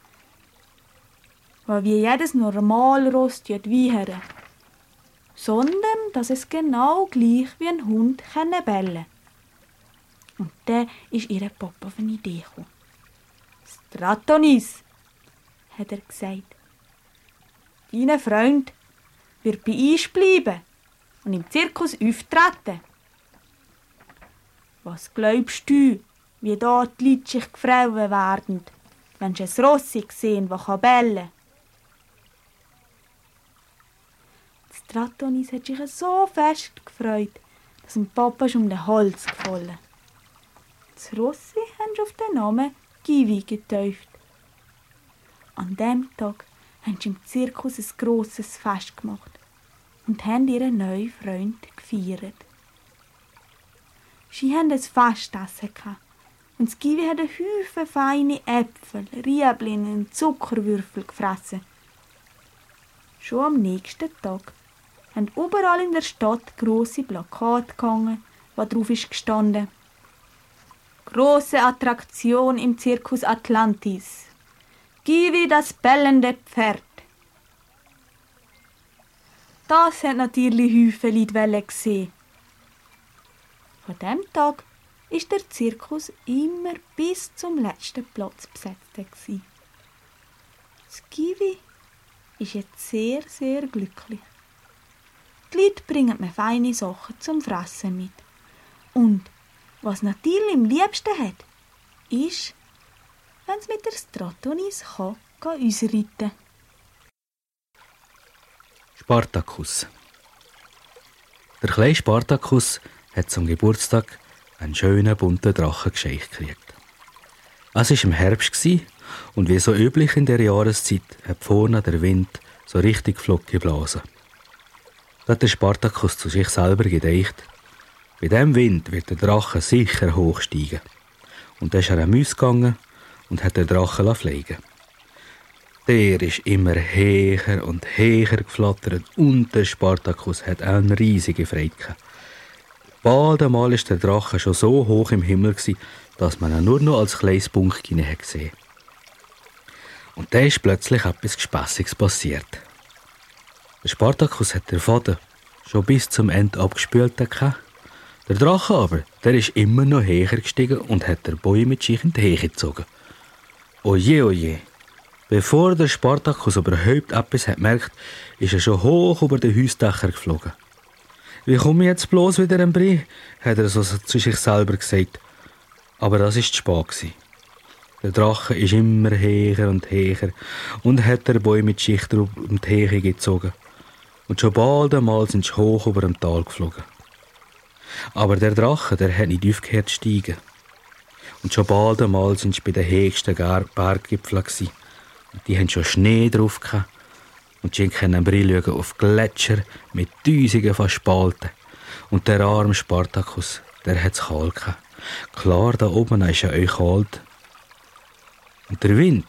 S1: weil wie jedes normale Ross wiehern, sondern dass es genau gleich wie ein Hund bellen kann. Und dann ist ihr Papa auf eine Idee gekommen. «Stratonis», hat er gesagt, «dein Freund wird bei uns bleiben und im Zirkus auftreten. Was glaubst du, wie da die Leute sich gefreut werden, wenn sie ein Rossi sehen, das bellen kann?» Stratonis hat sich so fest gefreut, dass dem Papa schon um den Hals gefallen. Das Rossi haben sie auf den Namen Givi getauft. An diesem Tag haben sie im Zirkus ein grosses Fest gemacht und haben ihren neuen Freund gefeiert. Sie hatten ein Festessen und das Givi hat einen Haufen feine Äpfel, Riebeln und Zuckerwürfel gefressen. Schon am nächsten Tag haben überall in der Stadt grosse Plakate gehangen, wo drauf ist gestanden: «Große Attraktion im Zirkus Atlantis. Givi das bellende Pferd.» Das hat natürlich Haufen Leute gesehen. Von diesem Tag war der Zirkus immer bis zum letzten Platz besetzt. Das Givi ist jetzt sehr, sehr glücklich. Die Leute bringen mir feine Sachen zum Fressen mit. Und was natürlich am liebsten hat, ist, wenn es mit der Stratonis kann, kann ausreiten.
S2: Spartacus. Der kleine Spartacus hat zum Geburtstag einen schönen bunten Drachen geschenkt gekriegt. Es war im Herbst und wie so üblich in der Jahreszeit hat vorne der Wind so richtig flott geblasen. Da hat der Spartacus zu sich selber gedacht: bei diesem Wind wird der Drache sicher hochsteigen. Und dann ist er am Mäus gegangen und hat den Drachen fliegen lassen. Der ist immer höher und höher geflattert und der Spartacus hat eine riesige Freude gehabt. Bald einmal war der Drache schon so hoch im Himmel, dass man ihn nur noch als kleines Punkchen gesehen hat. Und dann ist plötzlich etwas Gespässiges passiert. Der Spartacus hat den Faden schon bis zum Ende abgespült gehabt. Der Drache aber, der ist immer noch höher gestiegen und hat den Boy mit sich in die Höhe gezogen. Oje, oje. Bevor der Spartacus überhaupt etwas hat gemerkt, ist er schon hoch über den Hausdächer geflogen. «Wie komme ich jetzt bloß wieder in den Brie?» hat er so zu sich selber gesagt. Aber das war zu spät. Der Drache ist immer höher und höher und hat den Boy mit Schicht um die Höhe gezogen. Und schon bald einmal sind sie hoch über dem Tal geflogen. Aber der Drache, der hat nicht aufgehört zu steigen. Und schon bald einmal sind sie bei den höchsten Berggipfeln gewesen. Und die haben schon Schnee drauf gehabt. Und sie können schauen auf Gletscher mit Tausenden von Spalten. Und der arme Spartacus, der hat es kalt gehabt. Klar, da oben ist ja euch kalt. Und der Wind,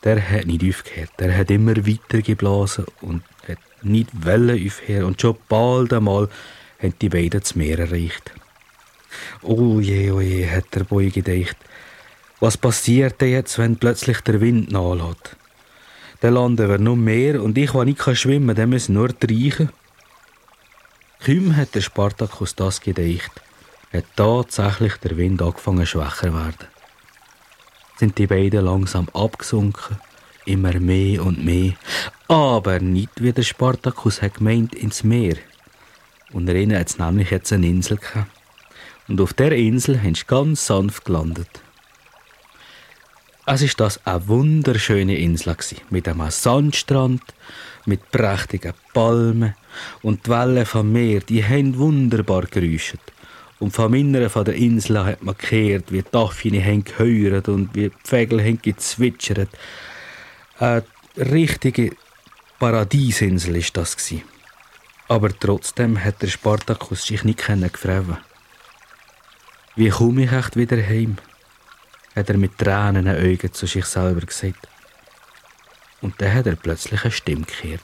S2: der hat nicht aufgehört. Der hat immer weiter geblasen und hat nicht wollen aufhören. Und schon bald einmal haben die beiden das Meer erreicht. Oh je, oh je, hat der Boy gedacht. Was passiert denn jetzt, wenn plötzlich der Wind nachlässt? Dann landen wir noch mehr und ich, der nicht schwimmen kann, der muss nur reichen. Kaum hat der Spartacus das gedacht, hat tatsächlich der Wind angefangen schwächer zu werden. Sind die beiden langsam abgesunken, immer mehr und mehr, aber nicht wie der Spartacus hat gemeint ins Meer. Und drinnen hat es nämlich jetzt eine Insel gehabt. Und auf der Insel haben sie ganz sanft gelandet. Es war das eine wunderschöne Insel mit einem Sandstrand, mit prächtigen Palmen und die Wellen vom Meer, die haben wunderbar geräuscht. Und vom Inneren von der Insel hat man gehört, wie die Affen haben gehört und wie die Vögel haben gezwitschert. Eine richtige Paradiesinsel war das. Aber trotzdem hat der Spartacus sich nicht gefreut. Wie komme ich echt wieder heim? Hat er mit Tränen in den Augen zu sich selber gesagt. Und dann hat er plötzlich eine Stimme gehört.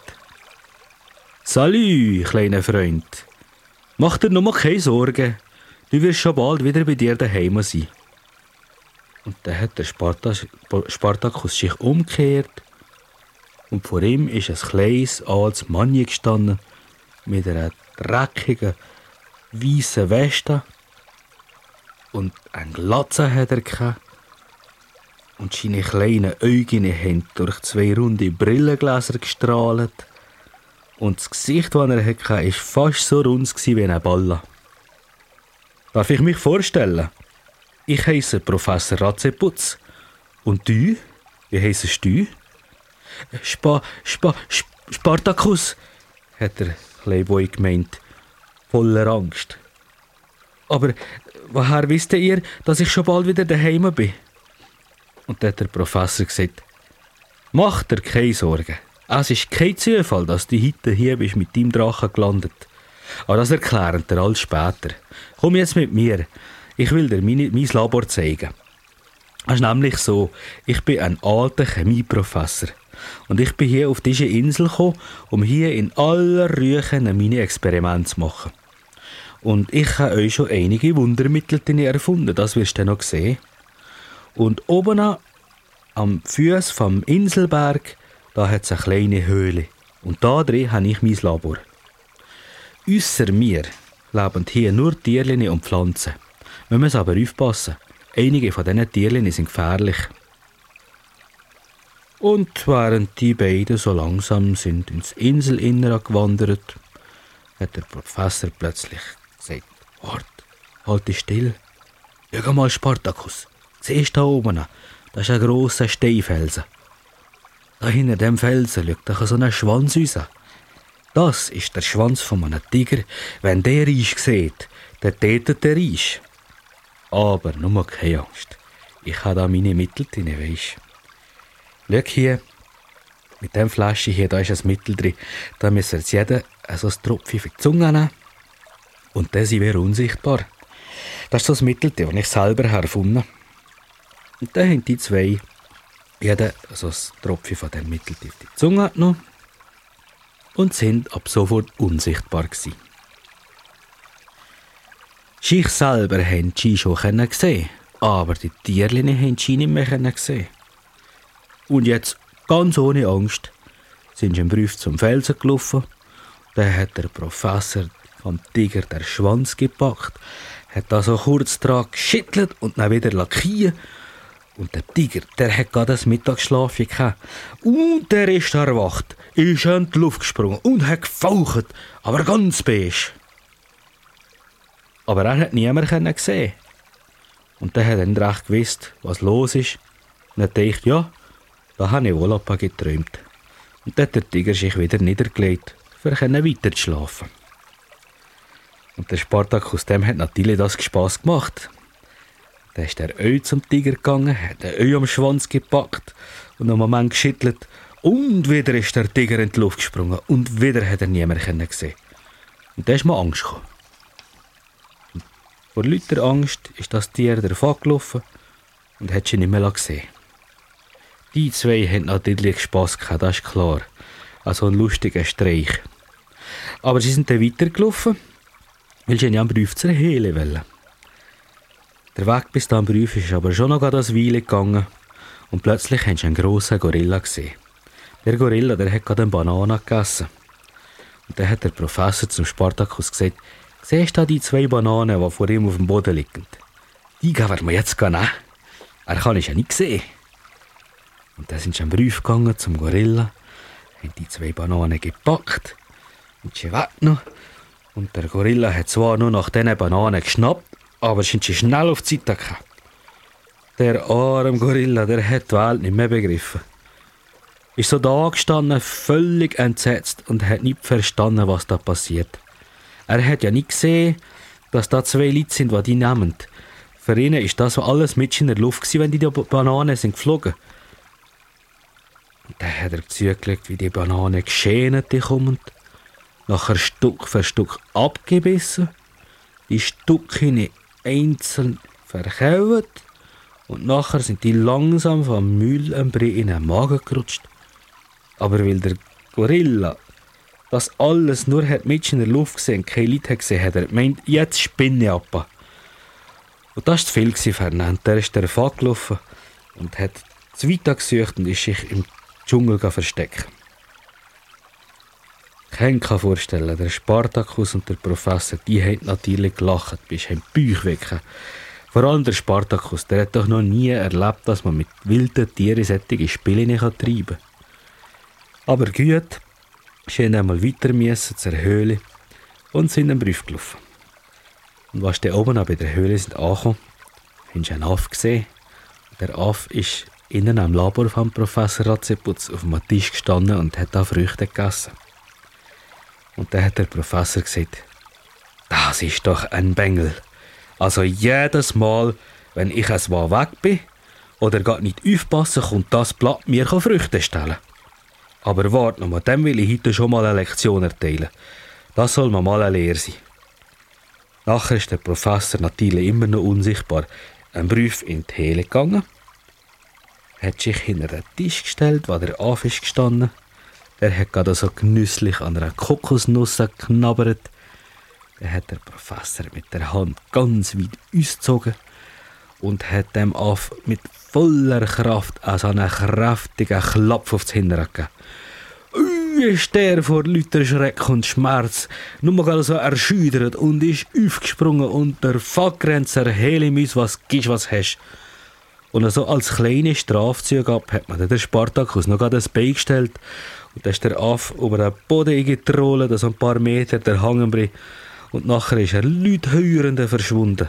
S2: «Salü, kleiner Freund! Mach dir nur mal keine Sorgen. Du wirst schon bald wieder bei dir daheim sein.» Und dann hat der Spartacus sich umgekehrt und vor ihm ist ein kleines, altes Mann gestanden mit einer dreckigen, weißen Weste und ein Glatze hat er gehabt. Und seine kleinen Augen haben durch zwei runde Brillengläser gestrahlt. Und das Gesicht, das er hatte, war fast so rund wie ein Ball. Darf ich mich vorstellen? Ich heisse Professor Ratzeputz. Und du? Wie heissest du? Spa, Spa, Sp Spartacus, hat der Playboy gemeint, voller Angst. Aber woher wisst ihr, dass ich schon bald wieder daheim bin? Und dann hat der Professor gesagt, mach dir keine Sorgen. Es ist kein Zufall, dass du heute hier bist mit deinem Drachen gelandet. Aber das erklären dir alles später. Komm jetzt mit mir. Ich will dir meine, mein Labor zeigen. Es ist nämlich so, ich bin ein alter Chemieprofessor. Und ich bin hier auf diese Insel gekommen, um hier in aller Ruhe meine Experimente zu machen. Und ich habe euch schon einige Wundermittel erfunden, das wirst du noch sehen. Und oben am Fuß vom Inselberg, da hat es eine kleine Höhle. Und da drin habe ich mein Labor. Ausser mir leben hier nur Tierchen und Pflanzen. Wir müssen aber aufpassen. Einige von diesen Tierchen sind gefährlich. Und während die beiden so langsam sind ins Inselinnere gewandert, hat der Professor plötzlich gesagt, wart, halt dich still. Schau mal, Spartacus. Siehst du da oben? Das ist ein grosser Steinfelsen. Da hinter dem Felsen schaut so ein Schwanz raus. Das ist der Schwanz von einem Tiger. Wenn der Reis sieht, dann tätet der Reis. Aber nur keine Angst. Ich habe da meine Mittel drin, weisst. Schau hier, mit dem Fläschchen hier, da ist ein Mittel drin. Da müssen jetzt jeder so ein Tropfen für die Zunge nehmen. Und dann sind wir unsichtbar. Das ist so ein Mittel, das ich selber erfunden habe. Und dann haben die zwei jeder so ein Tropfen von dem Mittel auf die Zunge genommen und sind ab sofort unsichtbar gewesen. Ich selber haben die schon gesehen, aber die Tierchen haben die nicht mehr gesehen. Und jetzt, ganz ohne Angst, sind sie im Brief zum Felsen gelaufen. Dann hat der Professor vom Tiger den Schwanz gepackt, hat da so kurz dran geschüttelt und dann wieder lackiert. Und der Tiger, der hat gerade das Mittagsschlaf gehabt. Und der ist erwacht, ist in die Luft gesprungen und hat gefaucht, aber ganz beige. Aber er hat niemanden gesehen. Und dann hat er nicht recht gewusst, was los ist. Und er dachte, ja, da habe ich wohl ein paar geträumt. Und dann hat der Tiger sich wieder niedergelegt, um weiter zu schlafen. Und der Spartacus, dem hat natürlich das Spass gemacht. Dann ist der Öl zum Tiger gegangen, hat den Öl am Schwanz gepackt und einen Moment geschüttelt. Und wieder ist der Tiger in die Luft gesprungen und wieder hat er niemanden gesehen. Und dann ist mir Angst gekommen. Und vor lauter Angst ist das Tier davon gelaufen und hat sie nicht mehr gesehen. Die zwei haben natürlich Spass gehabt, das ist klar. Also ein lustiger Streich. Aber sie sind dann weitergelaufen, weil sie ja am Brief zur Höhle wollten. Der Weg bis zum Brief ist aber schon noch eine Weile gegangen und plötzlich haben sie einen grossen Gorilla gesehen. Der Gorilla, der hat gerade eine Banane gegessen. Und dann hat der Professor zum Spartakus gesagt, siehst du die zwei Bananen, die vor ihm auf dem Boden liegen? Die gehen wir jetzt nehmen. Er kann es ja nicht sehen. Und dann sind sie am Brief gegangen zum Gorilla, haben die zwei Bananen gepackt und sie weggenommen. Und der Gorilla hat zwar nur nach diesen Bananen geschnappt, aber sind sie schnell auf die Seite gekommen. Der arme Gorilla, der hat die Welt nicht mehr begriffen. Ist so da gestanden, völlig entsetzt und hat nicht verstanden, was da passiert. Er hat ja nicht gesehen, dass da zwei Leute sind, die die nehmen. Für ihn ist das alles mit in der Luft gewesen, wenn die Bananen sind geflogen. Und dann hat er zugelegt, wie die Bananen geschält kommen, nachher Stück für Stück abgebissen, die Stückchen einzeln verkaut und nachher sind die langsam vom Mühlenbrie in den Magen gerutscht. Aber weil der Gorilla das alles nur hat mit in der Luft gesehen, keine Leute gesehen, hat er gemeint, jetzt spinne ich ab. Und das war zu viel für ihn. Der ist davon gelaufen und hat zu weit gesucht und ist sich im Dschungel versteckt. Ich kann mir vorstellen, der Spartakus und der Professor, die haben natürlich gelacht, bis haben die Bäuche weg. Vor allem der Spartakus, der hat doch noch nie erlebt, dass man mit wilden Tieren solche Spiele nicht treiben kann. Aber gut, sie mussten einmal weiter müssen zur Höhle und sind in den Brief gelaufen. Und als sie oben bei der Höhle sind angekommen, haben sie einen Aff gesehen. Der Aff ist innen am Labor von Professor Ratzeputz auf dem Tisch gestanden und hat da Früchte gegessen. Und dann hat der Professor gesagt, das ist doch ein Bengel. Also jedes Mal, wenn ich es mal weg bin oder gar nicht aufpassen, kommt das Blatt mir Früchte stellen. Aber warte noch mal, dem will ich heute schon mal eine Lektion erteilen. Das soll mir mal eine Lehre sein. Nachher ist der Professor natürlich immer noch unsichtbar einen Brief in die Höhle gegangen, hat sich hinter den Tisch gestellt, wo der Affe ist gestanden. Der hat gerade so genüsslich an einer Kokosnuss geknabbert. Dann hat der Professor mit der Hand ganz weit ausgezogen und hat dem Affe mit voller Kraft an so einen kräftigen Klapp aufs Hintern gegeben. Ui, ist der vor lauter Schreck und Schmerz nur mal so erschüttert und ist aufgesprungen und der Fackgrenzer Helimus, was gibst, was hast. Und so als kleine Strafzüge ab hat man den Spartakus noch gerade ein Bein gestellt und dann ist der Affe über den Boden getrollt, so ein paar Meter der Hangenbrie und nachher ist er lautheuernd verschwunden.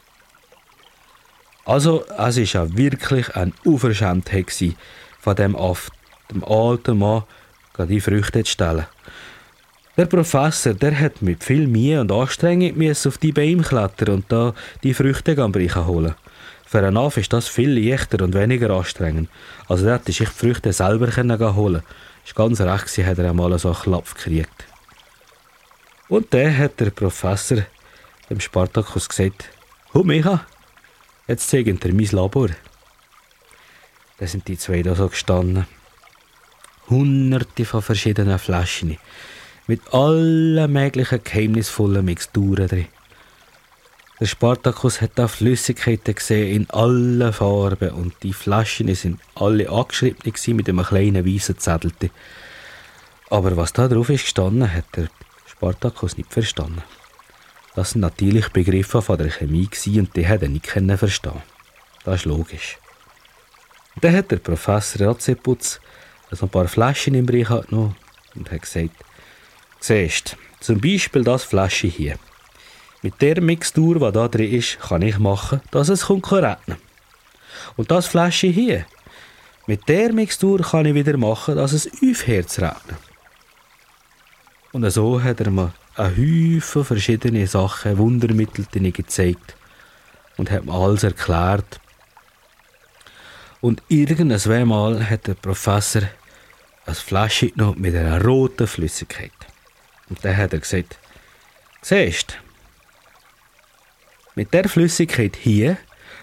S2: Also, es war ja wirklich eine Unverschämtheit von dem Affe, dem alten Mann, die Früchte zu stellen. Der Professor, der hat mit viel Mühe und Anstrengung auf die Bäume klettern und da die Früchte holen. Für einen Affe ist das viel leichter und weniger anstrengend. Also der hätte sich die Früchte selber holen. Ist ganz recht, sie hat er einmal so einen Klapp gekriegt. Und dann hat der Professor dem Spartakus gesagt, «Hu Micha, jetzt zeigen dir mein Labor.» Da sind die zwei da so gestanden. Hunderte von verschiedenen Flaschen mit allen möglichen geheimnisvollen Mixturen drin. Der Spartakus hat da Flüssigkeiten gesehen in allen Farben und die Flaschen sind alle angeschrieben mit einem kleinen weißen Zettel. Aber was da drauf ist gestanden, hat der Spartakus nicht verstanden. Das sind natürlich Begriffe von der Chemie und die hat er nicht verstehen. Das ist logisch. Und dann hat der Professor Ratzeputz also ein paar Flaschen im Brief genommen und hat gesagt, siehst, zum Beispiel das Fläschchen hier. Mit der Mixtur, die da drin ist, kann ich machen, dass es regnen kann. Und das Fläschchen hier, mit der Mixtur kann ich wieder machen, dass es aufhört zu regnen. Und so hat er mir einen Haufen verschiedene Sachen, Wundermittel gezeigt und hat mir alles erklärt. Und irgendwann mal hat der Professor ein Fläschchen noch mit einer roten Flüssigkeit. Und dann hat er gesagt, siehst, mit der Flüssigkeit hier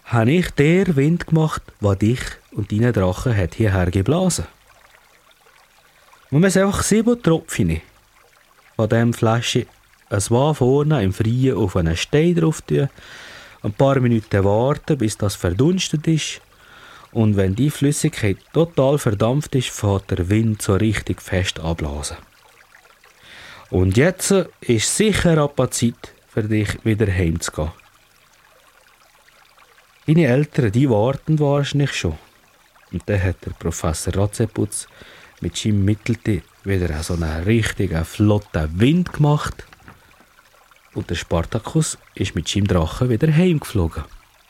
S2: habe ich der Wind gemacht, der dich und deine Drachen hat hierher geblasen. Man muss einfach sieben Tropfen von diesem Fläschchen ein Wasser vorne im Freien auf einen Stein drauf tun, ein paar Minuten warten, bis das verdunstet ist. Und wenn die Flüssigkeit total verdampft ist, fährt der Wind so richtig fest abblasen. Und jetzt ist sicher ab Zeit für dich wieder heimzugehen. Deine Eltern, die warten wahrscheinlich schon. Und dann hat der Professor Ratzeputz mit seinem Mittelti wieder so einen richtigen flotten Wind gemacht. Und der Spartakus ist mit seinem Drachen wieder heimgeflogen.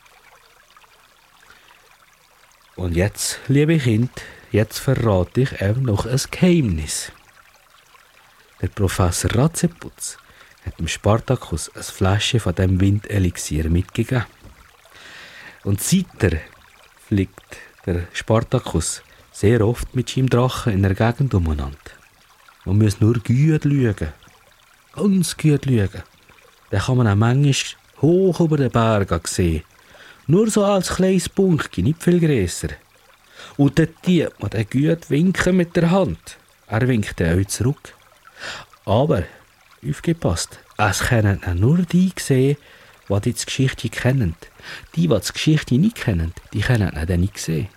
S2: Und jetzt, liebe Kind, jetzt verrate ich eben noch ein Geheimnis. Der Professor Ratzeputz hat dem Spartakus ein Fläschchen von dem Windelixier mitgegeben. Und seither fliegt der Spartakus sehr oft mit seinem Drachen in der Gegend umeinander. Man muss nur gut schauen. Ganz gut schauen. Dann kann man auch manchmal hoch über den Bergen sehen. Nur so als kleines Punktchen, nicht viel grösser. Und dann tut man dann gut winken mit der Hand. Er winkt dann auch zurück. Aber, aufgepasst, es können auch nur die sehen, die die Geschichte kennen. Die, die die Geschichte nicht kennen, die können ihn dann nicht sehen.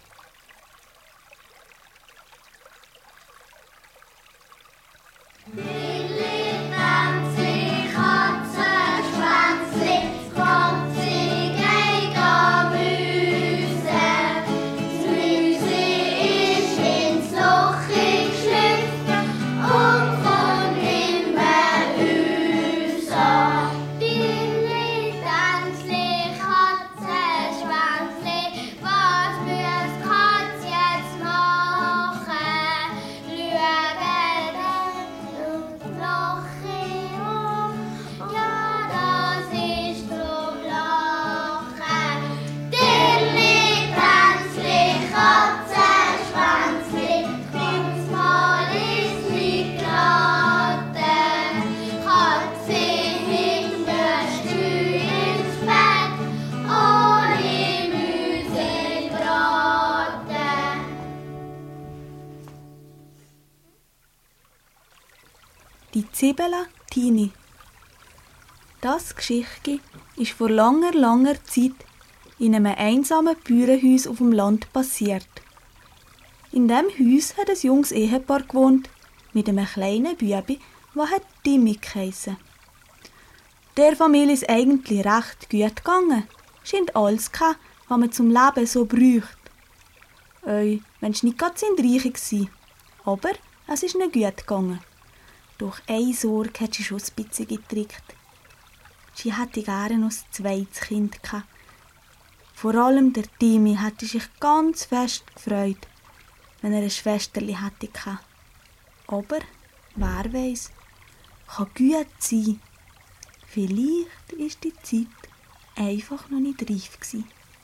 S1: Die Zibele Tini. Das Geschichtchen ist vor langer, langer Zeit in einem einsamen Bauernhaus auf dem Land passiert. In diesem Haus hat ein junges Ehepaar gewohnt mit einem kleinen Bübi, der hat Timmy geheissen. Der Familie ist eigentlich recht gut gegangen. Scheint alles gehabt, was man zum Leben so braucht. Äh, Mensch, nicht ganz reich gewesen, aber es ist nicht gut gegangen. Doch eine Sorge hat sie schon ein bisschen getrickt. Sie hatte gerne noch ein zweites Kind gehabt. Vor allem der Timmy hatte sich ganz fest gefreut, wenn er ein Schwesterli hatte gehabt. Aber, wer weiss, kann gut sein. Vielleicht ist die Zeit einfach noch nicht reif gewesen.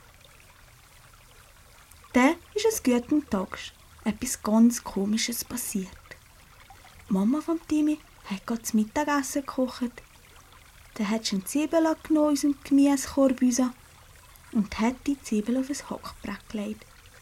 S1: Dann ist es guten Tages etwas ganz Komisches passiert. Die Mama von Timmy hat gerade das Mittagessen gekocht. Dann hat sie eine Zwiebel genommen aus dem Gemüsekorb raus und hat die Zwiebel auf ein Hackbrett gelegt.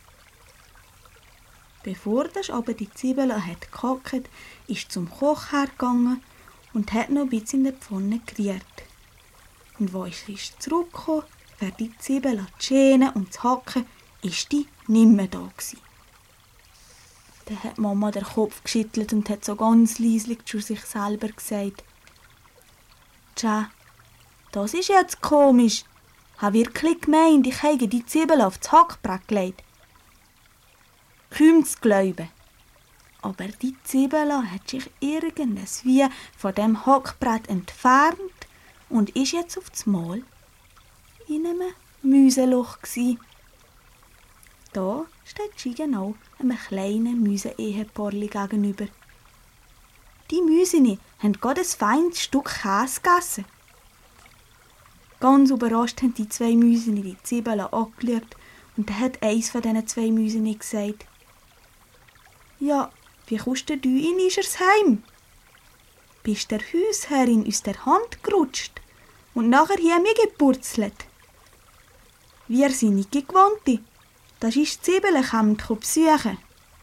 S1: Bevor das aber die Zwiebel hat gehackt, ist zum Koch hergegangen und hat noch ein bisschen in der Pfanne gerührt. Und als sie zurückgekommen für die Zwiebel zu schälen und zu hacken, ist die nicht mehr da gewesen. Dann hat Mama den Kopf geschüttelt und hat so ganz leislich zu sich selber gesagt: «Tja, das ist jetzt komisch. Ich habe wirklich gemeint, ich hätte die Zwiebel auf das Hackbrett gelegt. Kaum zu glauben. Aber die Zwiebel hat sich irgendwie von dem Hackbrett entfernt und ist jetzt auf das Mal in einem Müseloch gsi. Da steht sie genau einem kleinen Müse-Ehepaarli gegenüber. Die Müsini haben gerade ein feines Stück Käse gegessen. Ganz überrascht haben die zwei Müsini die Zwiebeln angeschaut und dann hat eins von diesen zwei Müsini gesagt: «Ja, wie kommst du in unser Heim? Bist der Hausherrin aus der Hand gerutscht und nachher hier mir gepurzelt?» Wir sind nicht gewohnt. Das ist die Zwiebeln, kommen zu besuchen.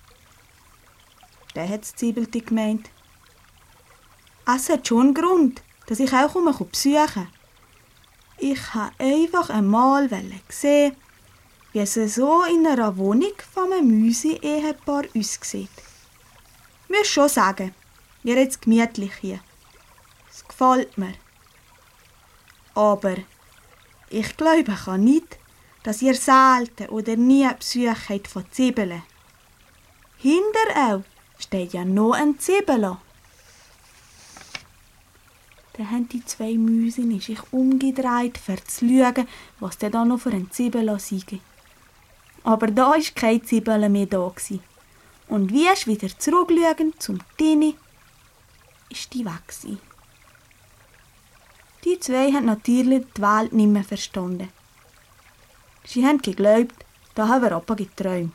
S1: Dann hat das Zwiebelti gemeint. Es hat schon einen Grund, dass ich auch komme besuchen. Ich wollte einfach einmal sehen, wie es so in einer Wohnung von einem Müsi-Ehepaar aussieht. Ich muss schon sagen, wir haben es gemütlich hier. Es gefällt mir. Aber ich glaube auch nicht, dass ihr selten oder nie Besuch habt von Zwiebeln. Hinter auch steht ja noch ein Zwiebel. Dann haben die zwei Mäuschen sich umgedreht, um zu schauen, was denn da noch für ein Zwiebel sei. Aber da war kein Zwiebel mehr da. Und wie sie wieder zurückschauen zum Tini, ist die weg. Die zwei haben natürlich die Welt nicht mehr verstanden. Sie haben geglaubt, da haben wir Opa geträumt.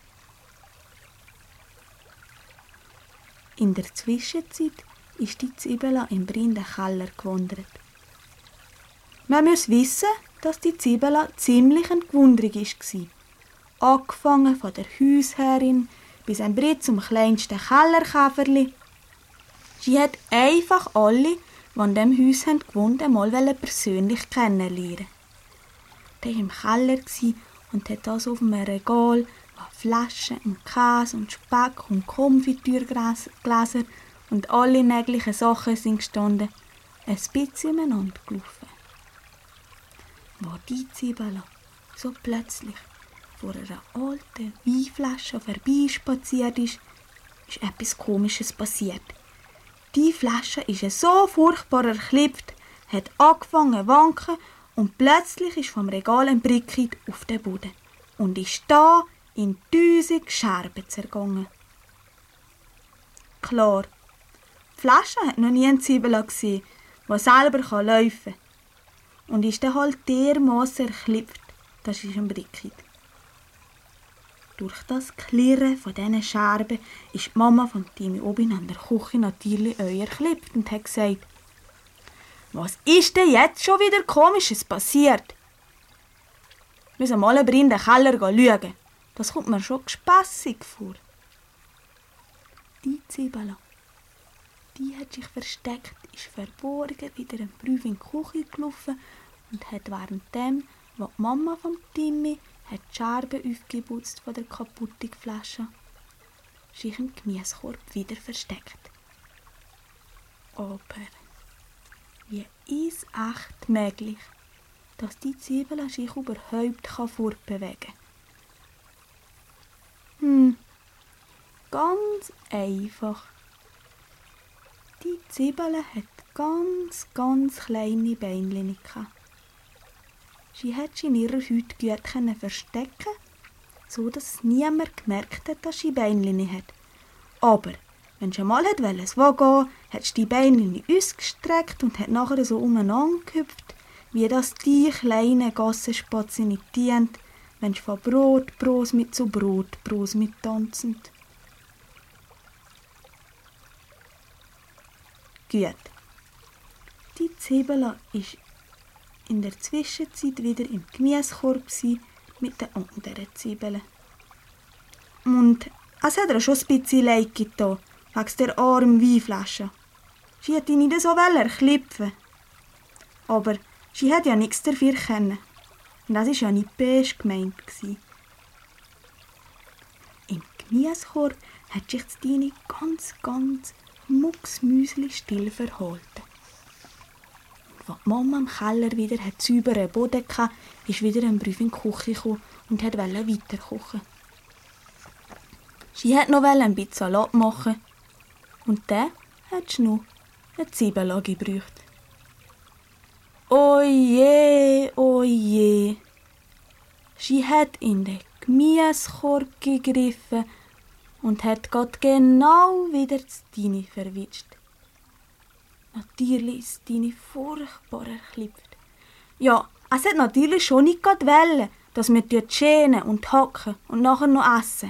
S1: In der Zwischenzeit ist die Zwiebel im brennenden Keller gewandert. Man muss wissen, dass die Zwiebel ziemlich eine Gewunderung war. Angefangen von der Hausherrin bis ein Brit zum kleinsten Kellerkäferli. Sie hat einfach alle, die in diesem Haus haben gewohnt, einmal persönlich kennenlernen. Der war im Keller und hat das auf einem Regal, wo Flaschen und Käse und Speck und Konfitürgläser und alle möglichen Sachen sind gestanden, ein bisschen umeinander gelaufen. Wo die Zwiebel so plötzlich vor einer alten Weinflasche vorbeispaziert ist, ist etwas Komisches passiert. Die Flasche ist so furchtbar erklippt, hat angefangen zu wanken und plötzlich ist vom Regal ein Brickit auf den Boden und ist da in tausend Scherben zergangen. Klar, die Flasche hat noch nie eine Zwiebel gesehen, die selber laufen kann. Und ist dann halt dermassen erklippt, das ist ein Brickit. Durch das Klirren von diesen Scherben ist die Mama von Timi oben an der Küche natürlich auch erklippt und hat gesagt, was ist denn jetzt schon wieder Komisches passiert? Wir müssen mal in den Keller schauen. Das kommt mir schon gespässig vor. Die Zwiebel, die hat sich versteckt, ist verborgen wieder einen Brief in die Küche gelaufen und hat währenddem, wo die Mama von Timmy hat die Scherben aufgeputzt von der kaputten Flasche, sich im Gemüsekorb wieder versteckt. Aber wie ist echt möglich, dass die Zwiebel sich überhaupt fortbewegen kann? Hm, ganz einfach. Die Zwiebel hat ganz, ganz kleine Beinchen gehabt. Sie hat sie in ihrer Haut gut verstecken, so dass niemand gemerkt hat, dass sie Beinchen hat. Aber wenn sie mal wollte, es gehen, hat sie die Beinchen ausgestreckt und hat nachher so umeinander gehüpft, wie das die kleinen Gassenspatzen nicht dient, wenn sie von Brotbros mit zu Brotbros mit tanzen. Gut. Die Zwiebel ist in der Zwischenzeit wieder im Gemüsekorb mit den anderen Zwiebeln. Und es hat ihr schon ein bisschen leid getan, wegen der armen Weinflasche. Sie hat ihn nicht so erklipfen. Aber sie hat ja nichts dafür können. Und das war ja nicht böse gemeint. Im Gemüsekorb hat sich Tini ganz, ganz mucksmüsli still verhalten. Als die Mama im Keller wieder einen sauberen Boden hatte, ist wieder ein Brief in die Küche gekommen und wollte weiter kochen. Sie wollte noch ein bisschen Salat machen und dann hat sie noch eine Zwiebel gebraucht. Oje, oje. Sie hat in den Gemüsekorb gegriffen und hat grad genau wieder das Tini verwischt. Natürlich ist Tini furchtbar erklippt. Ja, es hat natürlich schon nicht gerade wollen, dass wir dort schälen und hacken und nachher noch essen.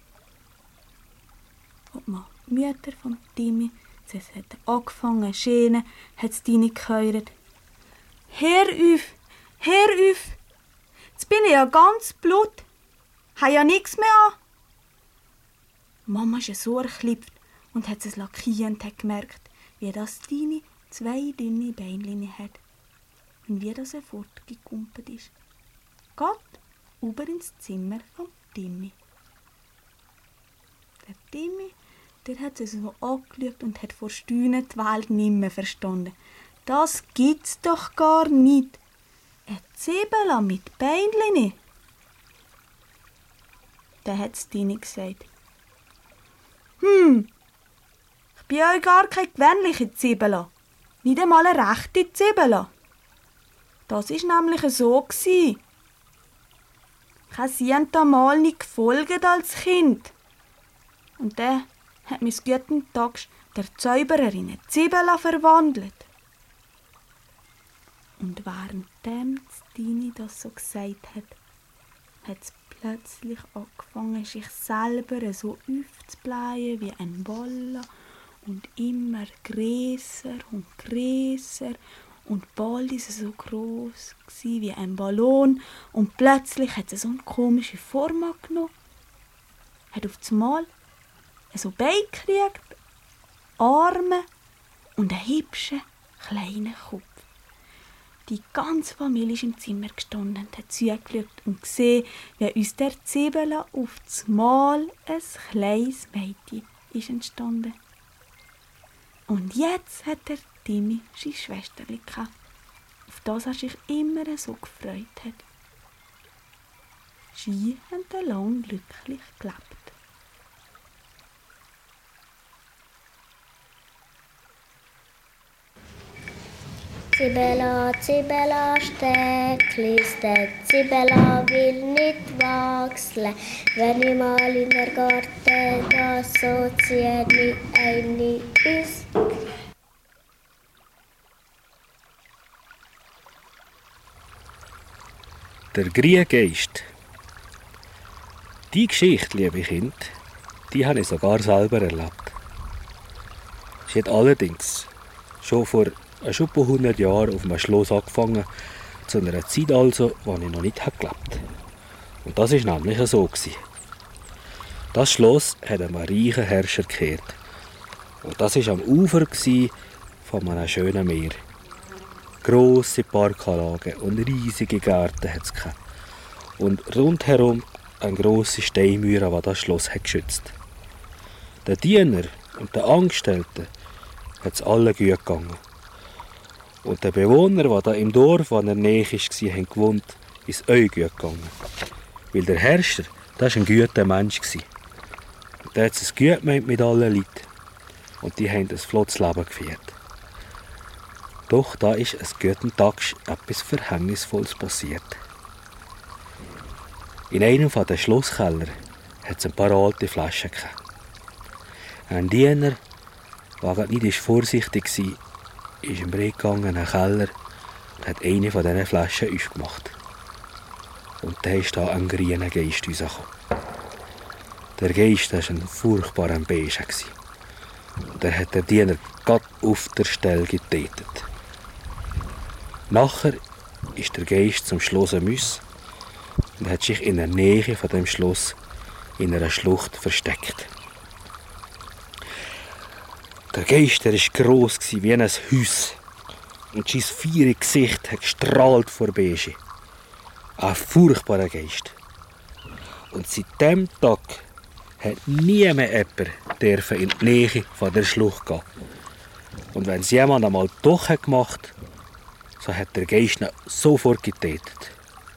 S1: Und die Mutter von Timi, sie hat angefangen zu schälen, hat Tini gehört. Hör auf, hör auf! Jetzt bin ich ja ganz blut. Habe ja nichts mehr an. Mama ist so erklipft und hat es lackiert und hat gemerkt, wie das Tini zwei dünne Beinchen hat. Und wie das er fortgekumpelt ist. Geht über ins Zimmer vom Timmy. Der Timmy, der hat es so angeschaut und hat vor Staunen die Welt nicht mehr verstanden. Das gibt's doch gar nicht. Ein Zwiebel mit Beinchen. Dann hat das Tini gesagt. Hm, ich bin euch gar keine gewöhnliche Zwiebel. Nicht einmal eine rechte Zwiebel. Das war nämlich so. Ich habe sie einmal nicht gefolgt als Kind. Und dann hat mein guten Tag der Zauberer in eine Zwiebel verwandelt. Und währenddem Tini das so gesagt hat, hat es plötzlich angefangen, sich selber so aufzublähen wie ein Ball und immer grösser und grösser und bald ist es so groß wie ein Ballon und plötzlich hat es so eine komische Form angenommen, hat auf einmal so Beine gekriegt, Arme und einen hübschen kleinen Kopf. Die ganze Familie ist im Zimmer gestanden und hat zugeschaut und gesehen, wie aus der Zwiebel auf einmal ein kleines Mädchen ist entstanden. Und jetzt hat der Timmy seine Schwesterli gehabt, auf das er sich immer so gefreut hat. Sie haben dann lang glücklich gelebt.
S4: Zwiebela, Zwiebela, Stecklis, der Zwiebela will nicht wachsen. Wenn ich mal in der Garten gehe, so ziehe ich eine aus.
S2: Der grüne Geist. Die Geschichte, liebe Kinder, die habe ich sogar selber erlebt. Sie hat allerdings schon vor ein paar hundert Jahren auf einem Schloss angefangen, zu einer Zeit also, wo ich noch nicht gelebt habe. Und das war nämlich so. Das Schloss hat einem reichen Herrscher gehört. Und das war am Ufer von einem schönen Meer. Grosse Parkanlagen und riesige Gärten hat es gehabt. Und rundherum eine grosse Steinmauer, die das Schloss hat geschützt. Den Diener und den Angestellten hat es alle gut gegangen. Und der Bewohner, der da im Dorf, wo er näher war, haben gewohnt, ist auch gut gegangen. Weil der Herrscher, das war ein guter Mensch. Und der hat es gut gemeint mit allen Leuten. Und die haben ein flottes Leben geführt. Doch da ist ein guten Tag etwas Verhängnisvolles passiert. In einem der Schlosskeller hat es ein paar alte Flaschen gehabt. Ein Diener, der nicht vorsichtig war, ist im Brett gegangen in den Keller und hat eine von diesen Flaschen aufgemacht. Und da ist da ein grüner Geist rausgekommen. Der Geist war ein furchtbarer Beige. Und der hat der Diener gerade auf der Stelle getötet. Nachher ist der Geist zum Schloss Müs und hat sich in der Nähe von dem Schloss in einer Schlucht versteckt. Der Geist war gross wie ein Haus und sein feuriges Gesicht hat gestrahlt vor Beige. Ein furchtbarer Geist. Und seit diesem Tag hat nie mehr jemand in die Nähe von der Schlucht gehen. Und wenn es jemand einmal doch gemacht hat, so hat der Geist ihn sofort getötet.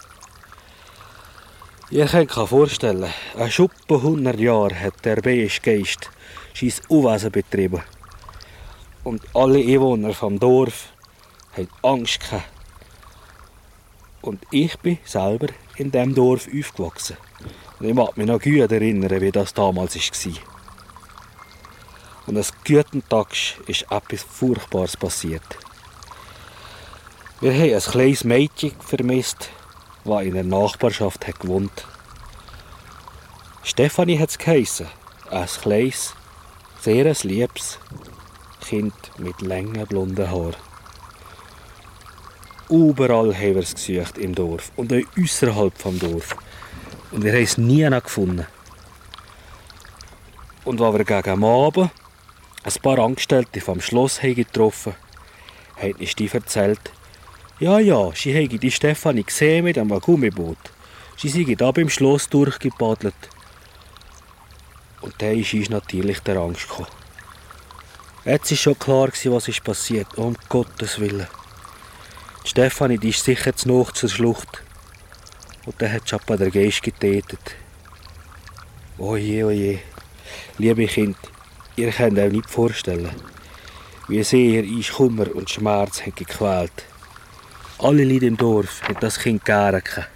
S2: Ihr könnt euch vorstellen, ein Schuppen hundert Jahre hat der beige Geist sein Unwesen betrieben. Und alle Einwohner vom Dorf hatten Angst gehabt. Und ich bin selber in diesem Dorf aufgewachsen. Und ich mag mich noch gut erinnern, wie das damals war. Und an guten Tag ist etwas Furchtbares passiert. Wir haben ein kleines Mädchen vermisst, das in der Nachbarschaft hat gewohnt. Stefanie hat es geheissen. Ein kleines, sehr ein liebes Kind mit langen blonden Haaren. Überall haben wir es gesucht im Dorf und auch ausserhalb vom Dorf. Und wir haben es nie gefunden. Und als wir gegen Abend ein paar Angestellte vom Schloss haben getroffen haben, hat uns die erzählt, ja, ja, sie haben die Stefanie gesehen mit einem Gummiboot. Sie sind da beim Schloss durchgepaddelt. Und dann ist uns natürlich der Angst gekommen. Jetzt war schon klar, was ist passiert, um Gottes Willen. Die Stefanie die ist sicher zu nahe zur Schlucht. Und dann hat Schappa der Geist getätet. Oje, oje. Liebe Kinder, ihr könnt euch nicht vorstellen, wie sehr uns Kummer und Schmerz haben gequält. Alle Leute im Dorf haben das Kind gerne gehabt.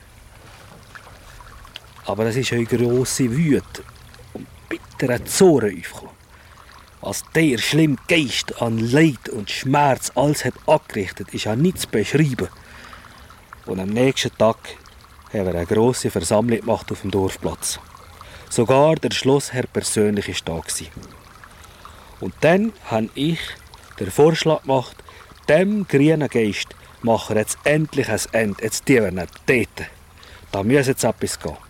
S2: Aber es ist eine grosse Wut und bitterer Zorn aufgekommen. Was der schlimme Geist an Leid und Schmerz alles hat angerichtet, ist ja nicht zu beschreiben. Und am nächsten Tag haben wir eine grosse Versammlung gemacht auf dem Dorfplatz. Sogar der Schlossherr persönlich war da. Und dann habe ich den Vorschlag gemacht, dem grünen Geist machen wir jetzt endlich ein Ende. Jetzt tun wir nicht töten. Da muss jetzt etwas gehen.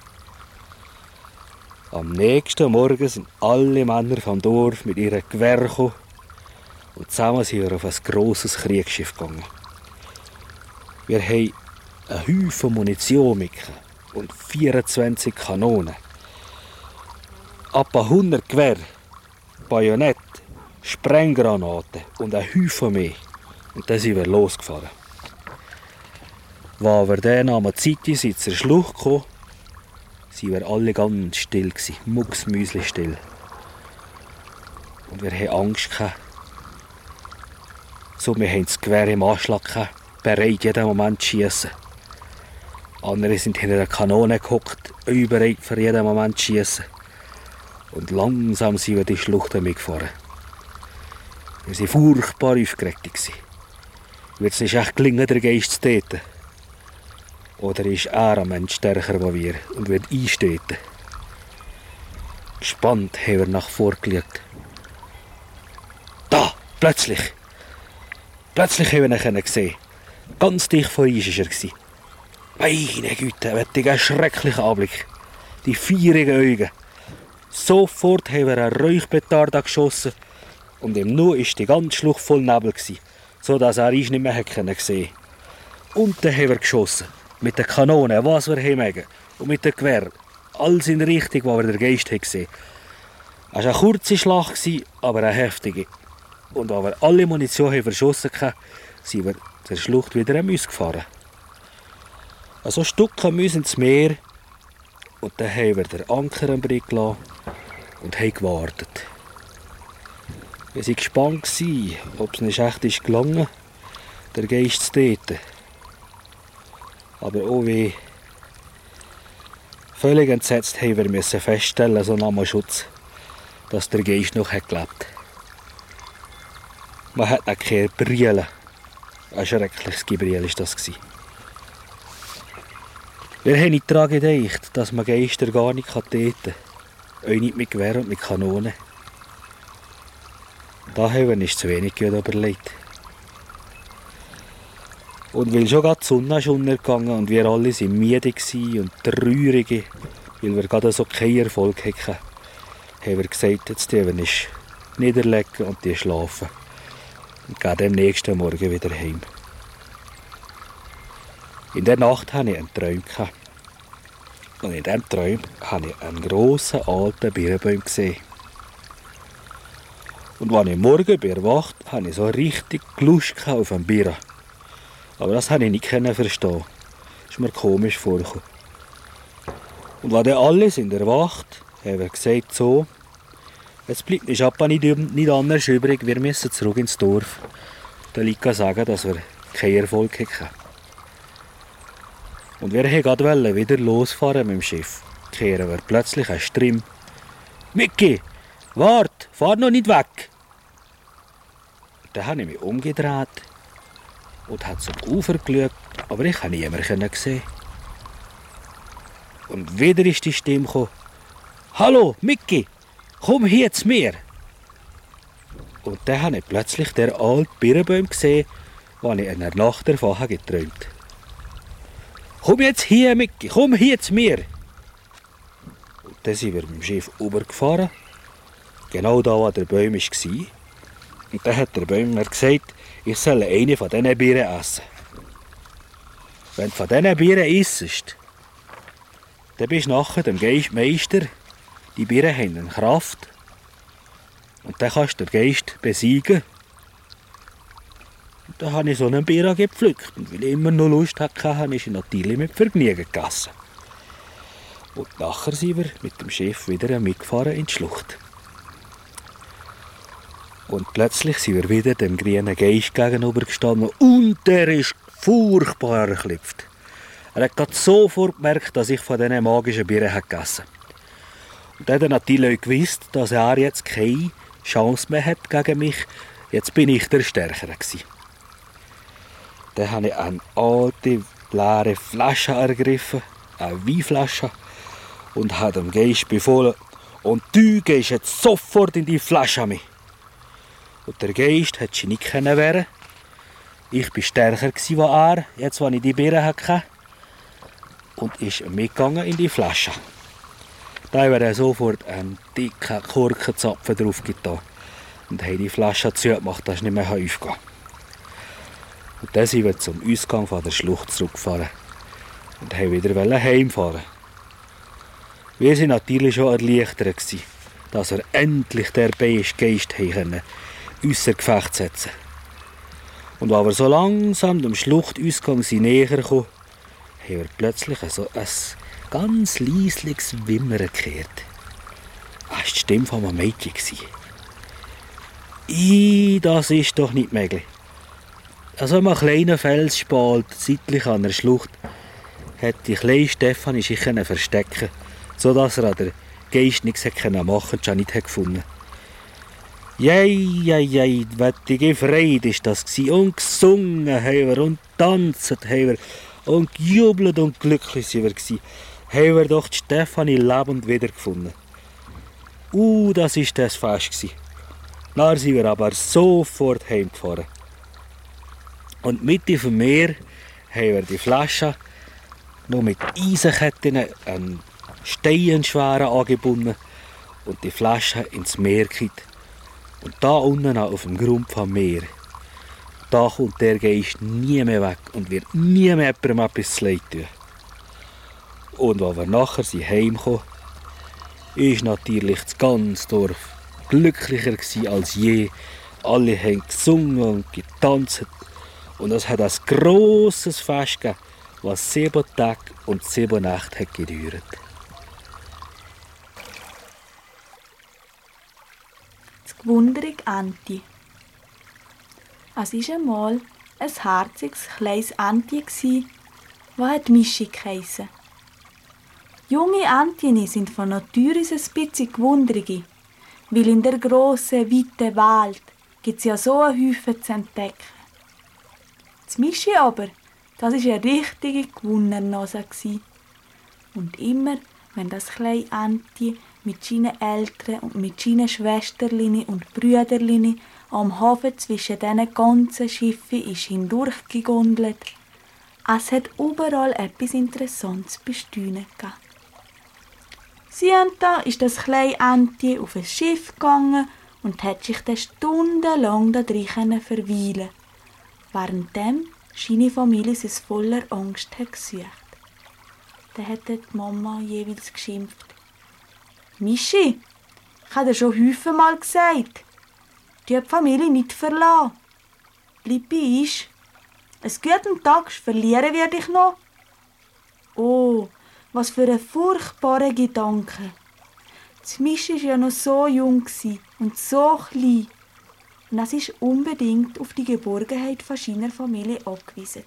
S2: Am nächsten Morgen sind alle Männer vom Dorf mit ihren Gewehren gekommen und zusammen sind wir auf ein grosses Kriegsschiff gegangen. Wir haben einen Haufen Munition mitgenommen und vierundzwanzig Kanonen. Etwa hundert Gewehre, Bajonett, Sprenggranaten und ein Haufen mehr. Und dann sind wir losgefahren. Als wir dann am Zeit sind zur Schlucht gekommen, waren wir alle ganz still, mucksmüsli still. Und wir hatten Angst. So, wir hatten das Gewehr im Anschlag, bereit, jeden Moment zu schiessen. Andere sind hinter einer Kanone gehockt, bereit für jeden Moment zu schiessen. Und langsam sind wir die Schlucht mitgefahren. Wir waren furchtbar aufgeregt. Wird es nicht echt gelingen, den Geist zu töten? Oder ist er ein Mensch stärker als wir und wird einstehen? Gespannt haben wir nach vorne geschaut. Da! Plötzlich! Plötzlich haben wir ihn gesehen. Ganz dicht vor uns war er. Meine Güte, ein schrecklicher Anblick. Die feurigen Augen. Sofort haben wir einen Räuchpetarde geschossen und im Nu war die ganze Schlucht voll Nebel, sodass er uns nicht mehr sehen konnte. Und dann haben wir geschossen. Mit den Kanonen, was wir haben und mit den Gewehren. Alles in der Richtung, wo wir den Geist gesehen haben. Es war eine kurze Schlacht, aber eine heftige. Und als wir alle Munition haben verschossen haben, sind wir zur Schlucht wieder am Müs gefahren. Also Stücke Müs ins Meer. Und dann haben wir den Anker am Brick gelassen und haben gewartet. Wir waren gespannt, ob es nicht echt ist gelungen, den Geist zu töten. Aber oh weh. Völlig entsetzt haben wir müssen feststellen, so nach Schutz, dass der Geist noch gelebt hat. Man hat nicht gehört brüllen. Ein schreckliches Gebrüll war das. Wir haben nicht daran gedacht, dass man Geister gar nicht töten kann. Auch nicht mit Gewehr und mit Kanonen. Da haben wir nicht zu wenig überlegt. Und weil schon gerade die Sonne ist untergegangen und wir alle sind müde und traurig, weil wir gerade so keinen Erfolg hatten, haben wir gesagt, jetzt tun wir uns niederlegen und die schlafen. Und gehen am nächsten Morgen wieder heim. In der Nacht hatte ich einen Traum. Und in diesem Traum habe ich einen grossen, alten Birnbaum gesehen. Und als ich morgen erwacht bin, hatte ich so richtig Lust auf einen Birnen. Aber das konnte ich nicht verstehen. Das ist mir komisch vorgekommen. Und als dann alle sind erwacht, haben wir gesagt, so, jetzt bleibt uns aber nicht, nicht anders übrig, wir müssen zurück ins Dorf. Der Leute sagen, dass wir keinen Erfolg hatten. Und wir wollten gerade wieder losfahren mit dem Schiff. Kehren wir plötzlich ein Strimm. «Micky, wart, fahr noch nicht weg!» Dann habe ich mich umgedreht und habe zum Ufer geschaut, aber ich konnte niemanden sehen. Und wieder ist die Stimme gekommen. «Hallo, Micky, komm hier zu mir!» Und dann habe ich plötzlich den alten Birnbaum gesehen als ich in der Nacht davon geträumt habe. «Komm jetzt hier, Micky, komm hier zu mir!» Und dann sind wir mit dem Schiff rübergefahren, genau da, wo der Baum war. Und dann hat der Baum mir gesagt, ich soll eine von diesen Bieren essen. Wenn du von diesen Bieren isst, dann bist du nachher dem Geistmeister. Die Bieren haben eine Kraft. Und dann kannst du den Geist besiegen. Und dann habe ich so einen Bier gepflückt. Und weil ich immer noch Lust hatte, habe ich ihn natürlich mit Vergnügen gegessen. Und nachher sind wir mit dem Schiff wieder mitgefahren in die Schlucht. Und plötzlich sind wir wieder dem grünen Geist gegenübergestanden und der ist furchtbar erklüpft. Er hat gerade sofort gemerkt, dass ich von diesen magischen Bieren gegessen habe. Und er hat natürlich gewusst, dass er jetzt keine Chance mehr hat gegen mich. Jetzt bin ich der Stärkere gewesen. Dann habe ich eine alte, leere Flasche ergriffen, eine Weinflasche, und habe dem Geist befohlen, und du gehst jetzt sofort in die Flasche mit. Und der Geist hat sich nicht wehren. Ich war stärker als er, jetzt, als ich die Bieren hatte. Und ist mitgegangen in die Flasche. Da haben wir sofort einen dicken Korkenzapfen drauf getan. Und haben die Flasche zugemacht, dass es nicht mehr aufgehen. Und dann sind wir zum Ausgang von der Schlucht zurückgefahren. Und haben wieder heimfahren. Wir waren natürlich schon erleichtert, dass wir endlich den Geist haben, außer Gefecht setzen. Und als wir so langsam dem Schluchtausgang näher kamen, haben wir plötzlich so ein ganz leisliches Wimmern gehört. Das war die Stimme von einem Mädchen. I, das ist doch nicht möglich. An so einem kleinen Felsspalt, seitlich an der Schlucht, hat die kleine Stefanie sich verstecken, sodass er an der Geist nichts machen konnte und schon nicht gefunden hat. Jei, jei, jei, wettige Freude war das. Und gesungen haben wir und tanzt haben wir und gejubelt und glücklich waren wir. Haben wir doch die Stefanie lebend wiedergefunden. Uh, das war das Fest. Dann sind wir aber sofort heimgefahren. Und mitten auf dem Meer haben wir die Flasche noch mit Eisenketten an Steinen schweren angebunden und die Flasche ins Meer gekippt. Und da unten auf dem Grund vom Meer, da kommt der Geist nie mehr weg und wird nie mehr jemandem etwas zu leid tun. Und als wir nachher heimkamen, war natürlich das ganze Dorf glücklicher als je. Alle haben gesungen und getanzt. Und es hat ein grosses Fest gegeben, was sieben Tage und sieben Nächte hat gedauert.
S1: Die Wunderung Enti. Es war einmal ein herziges kleines Enti, das Mischi geheissen. Junge Entchen sind von Natur aus ein bisschen gewundrig, weil in der grossen, weiten Welt gibt es ja so einen Haufen zu entdecken. Das Mischi aber, das war eine richtige Gewunnernase. Und immer, wenn das kleine Entchen mit seinen Eltern und mit seinen Schwesterchen und Brüderchen am Hafen zwischen diesen ganzen Schiffen ist hindurchgegondelt, es hat überall etwas Interessantes zu bestaunen gegeben. Sienta ist das kleine Entchen auf ein Schiff gegangen und hat sich dann stundenlang da drin verweilen, währenddem seine Familie es voller Angst hat gesucht. Dann hat die Mama jeweils geschimpft: «Mischi, ich habe dir schon häufig mal gesagt, du hast die Familie nicht verlassen. Bleib bei uns. Einen guten Tag verlieren wir dich noch.» Oh, was für ein furchtbarer Gedanke. Das Mischi war ja noch so jung und so klein. Und es war unbedingt auf die Geborgenheit von seiner Familie angewiesen.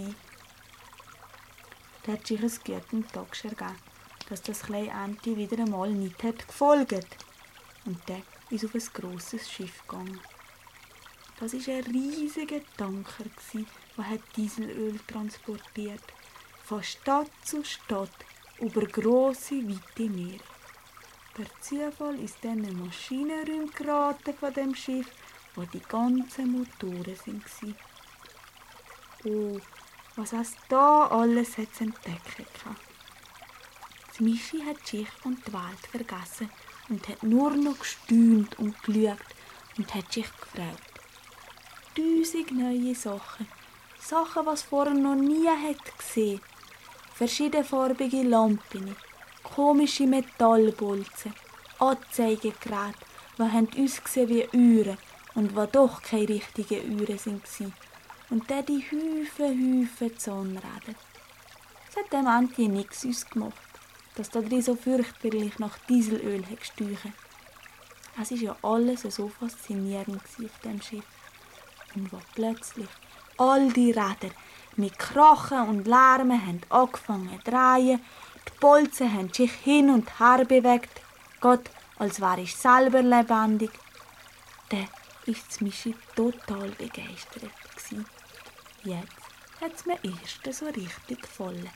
S1: Da hat sich ein guten Tag ergeben, dass das kleine Enti wieder einmal nicht hat gefolgt. Und der ist auf ein grosses Schiff gegangen. Das war ein riesiger Tanker, der Dieselöl transportiert. Von Stadt zu Stadt, über grosse, weite Meere. Per Zufall ist dann ein Maschinenraum geraten von dem Schiff, wo die ganzen Motoren waren. Oh, was es da alles hat zu entdecken gehabt. Das Mischi hat die Schicht und die Welt vergessen und hat nur noch gestaunt und geschaut und hat sich gefreut. Tausend neue Sachen. Sachen, was vorher noch nie hat gesehen. Verschiedenfarbige Lampen, komische Metallbolzen, Anzeigegeräte, die haben ausgesehen wie Uhren und die doch keine richtigen Uhren waren. Und dann die Häufen, Häufen Zahnräder. Es hat dem Antje nichts ausgemacht, dass da drin so fürchterlich nach Dieselöl hat gestochen. Es war ja alles so faszinierend auf dem Schiff. Und wo plötzlich all die Räder mit Krachen und Lärmen haben angefangen zu drehen, die Bolzen haben sich hin und her bewegt, Gott, als wäre ich selber lebendig. Dann war das Mischi total begeistert. Jetzt hat es mir erst so richtig gefallen.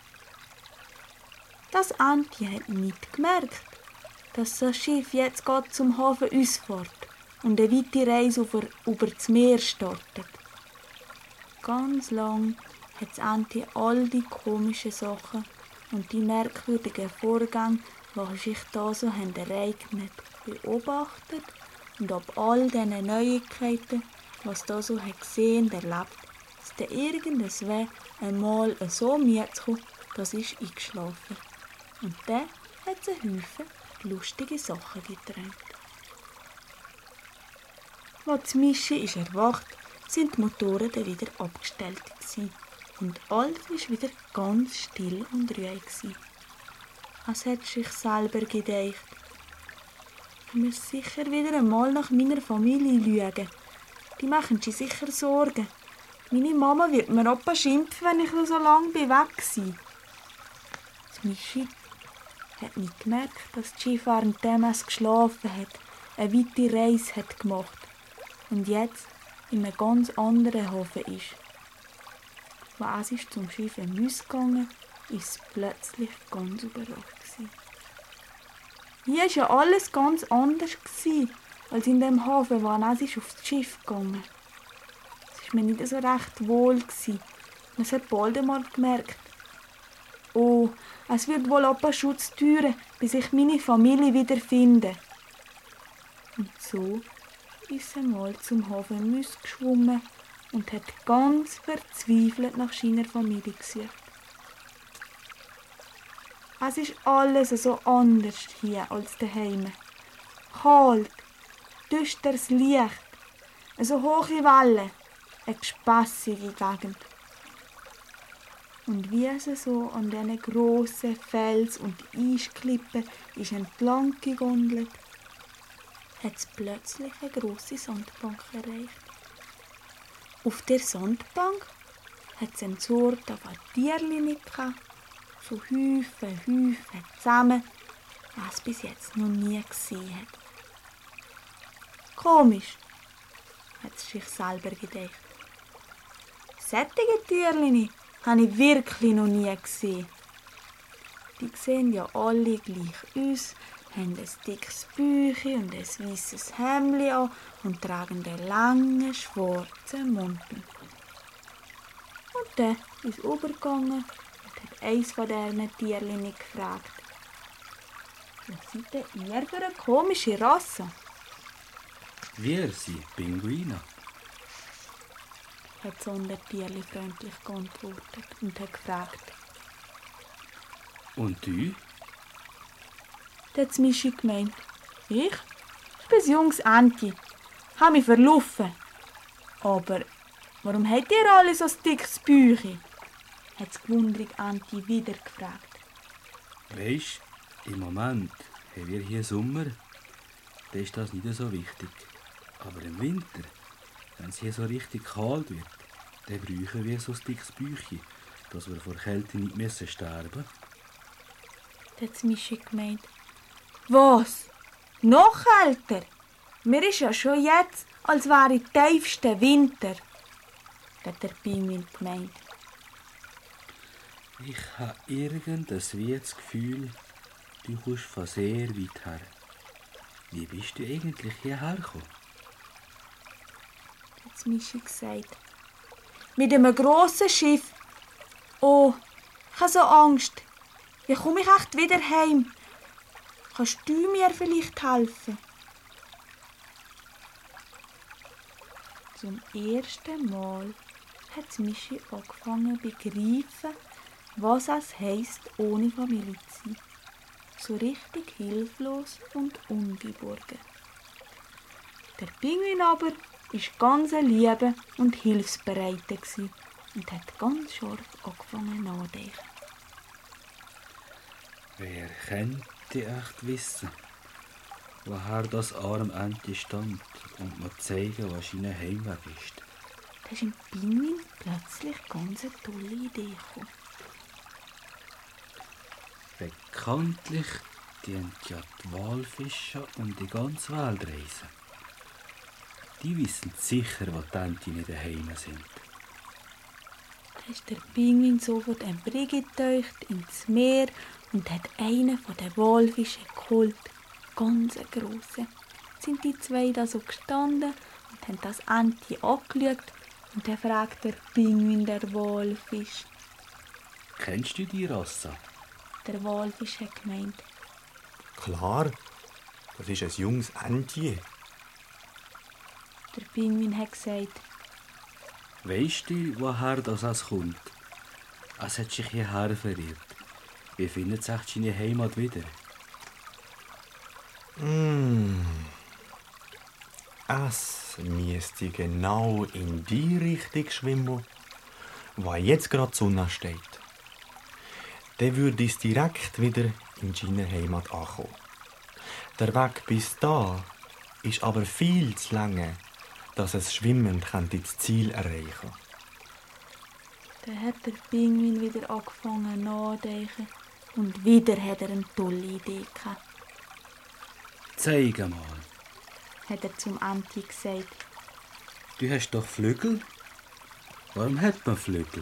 S1: Das Antje hat nicht gemerkt, dass das Schiff jetzt gerade zum Hafen ausfährt und eine weite Reise über, über das Meer startet. Ganz lang hat das Antje all die komischen Sachen und die merkwürdigen Vorgänge, die sich da so haben ereignet, beobachtet und ob all diese Neuigkeiten, was da so hat gesehen und erlebt, dass der irgendwas einmal so müde zu kommen, das ist eingeschlafen. Und dann hat es einen Haufen lustige Sachen geträumt. Als das Mischi ist erwacht, sind die Motoren dann wieder abgestellt gewesen. Und alles war wieder ganz still und ruhig gewesen. Als hätte sich selber gedacht, ich muss sicher wieder einmal nach meiner Familie schauen. Die machen sich sicher Sorgen. Meine Mama wird mir opa schimpfen, wenn ich so lange weg war. Das Mischi hat nicht gemerkt, dass die Ski währenddem es geschlafen hat, eine weite Reise hat gemacht und jetzt in einem ganz anderen Hafen ist. Als es zum Schiff gegangen ist, es plötzlich ganz überrascht gewesen. Hier war ja alles ganz anders gewesen, als in dem Hafen, wo es ist auf das Schiff gegangen. Es war mir nicht so recht wohl gewesen. Das hat bald einmal gemerkt. Oh, es wird wohl etwa Schutz dauern, bis ich meine Familie wiederfinde. Und so ist sie mal zum Hafen geschwommen und hat ganz verzweifelt nach seiner Familie gesucht. Es ist alles so anders hier als daheim. Kalt, düsteres Licht, so hohe Wellen, eine gespässige Gegend. Und wie sie so an diesen grossen Fels- und Eisklippen ist entlang gegondelt, hat es plötzlich eine grosse Sandbank erreicht. Auf der Sandbank hat es eine Sorte von Tierchen gehabt, so Häufen, Häufen zusammen, was es bis jetzt noch nie gesehen hat. Komisch, hat es sich selber gedacht. Sättige Tierchen habe ich wirklich noch nie gesehen. Die sehen ja alle gleich aus, haben ein dickes Bäuchchen und ein weisses Hemdli an und tragen den langen, schwarzen Mantel. Und dann ist es übergegangen und hat eins von diesen Tierchen gefragt: Was seid denn ihr für eine komische Rasse?
S2: Wir sind Pinguine,
S1: hat das Sondertierli freundlich geantwortet und hat gefragt.
S2: Und du?
S1: Da hat das Mischi gemeint: Ich? Ich bin ein junges Entchen, habe mich verlaufen. Aber warum habt ihr alle so ein dickes Bäuchchen? Hat das gewundrige Entchen wieder gefragt.
S2: Weisst, im Moment haben wir hier Sommer, dann ist das nicht so wichtig. Aber im Winter, wenn es hier so richtig kalt wird, dann brauchen wir so ein dickes Bäuchchen, dass wir vor Kälte nicht müssen sterben.
S1: Da hat das Mischi gemeint: Was? Noch kälter? Mir ist ja schon jetzt, als wäre tiefster Winter. Da hat der Pinguin gemeint.
S2: Ich habe irgendein weirdes Gefühl, du kommst von sehr weit her. Wie bist du eigentlich hierher gekommen?
S1: Hat das Mischi gesagt. Mit einem grossen Schiff. Oh, ich habe so Angst. Wie komme ich echt wieder heim? Kannst du mir vielleicht helfen? Zum ersten Mal hat Mischi angefangen zu begreifen, was es heisst, ohne Familie zu sein. So richtig hilflos und ungeborgen. Der Pinguin aber war ganz ein lieber und hilfsbereiter und hat ganz scharf angefangen nachzudenken.
S2: Wer könnte echt wissen, woher das arme Entchen stammt und mir zeigen, was sein Heimweg ist?
S1: Da ist im Pinguin plötzlich ganz eine tolle Idee gekommen.
S2: Bekanntlich dienen ja die Walfische um die ganze Welt reisen. Die wissen sicher, wo die Entchen daheim sind.
S1: Da ist der Pinguin sofort ein Brigg getaucht ins Meer und hat einen von den Walfischen geholt. Ganz einen grossen. Sind die zwei da so gestanden und haben das Entchen angeschaut und dann fragt der Pinguin der Walfisch.
S2: Kennst du die Rasse?
S1: Der Walfisch hat gemeint.
S3: Klar, das ist ein junges Entchen.
S1: Der Pinguin hat gesagt.
S2: Weisst du, woher das es kommt? Es hat sich hierher verirrt. Wie findet sich seine Heimat wieder?
S3: Mm. Es müsste genau in die Richtung schwimmen, wo jetzt gerade die Sonne steht. Dann würde es direkt wieder in seine Heimat ankommen. Der Weg bis da ist aber viel zu lange, dass es schwimmend das Ziel erreichen kann.
S1: Dann hat der Pinguin wieder angefangen nachzudenken und wieder hat er eine tolle Idee gehabt.
S2: Zeig mal.
S1: Hat er zum Entchen gesagt.
S2: Du hast doch Flügel? Warum hat man Flügel?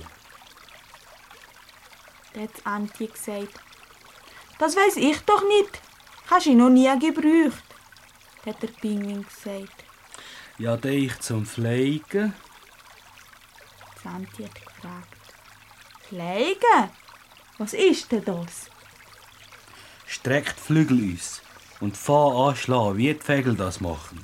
S1: Dann hat das Entchen gesagt. Das weiss ich doch nicht. Hast du ihn noch nie gebraucht? Hat der Pinguin gesagt.
S2: Ja, dich zum Fliegen.
S1: Das Entchen hat gefragt. Fliegen? Was ist denn das?
S2: Streck die Flügel aus und fang an schlagen, wie die Vögel das machen.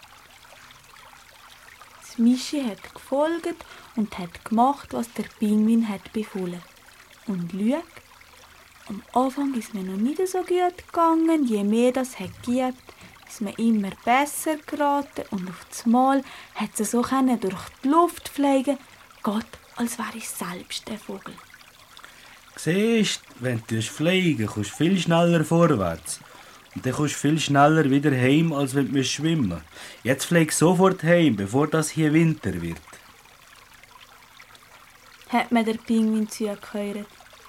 S1: Das Mischi hat gefolgt und hat gemacht, was der Pinguin hat befohlen. Und schau, am Anfang ist mir noch nicht so gut gegangen. Je mehr das hat gegeben, ist mir immer besser geraten. Und auf das Mal hat sie so durch die Luft fliegen, Gott, als wäre ich selbst der Vogel.
S2: Siehst, wenn du fliegen kommst du viel schneller vorwärts. Und dann kommst du viel schneller wieder heim, als wenn du schwimmen musst. Jetzt flieg sofort heim, bevor das hier Winter wird.
S1: Hat mir der Pinguin zugehört.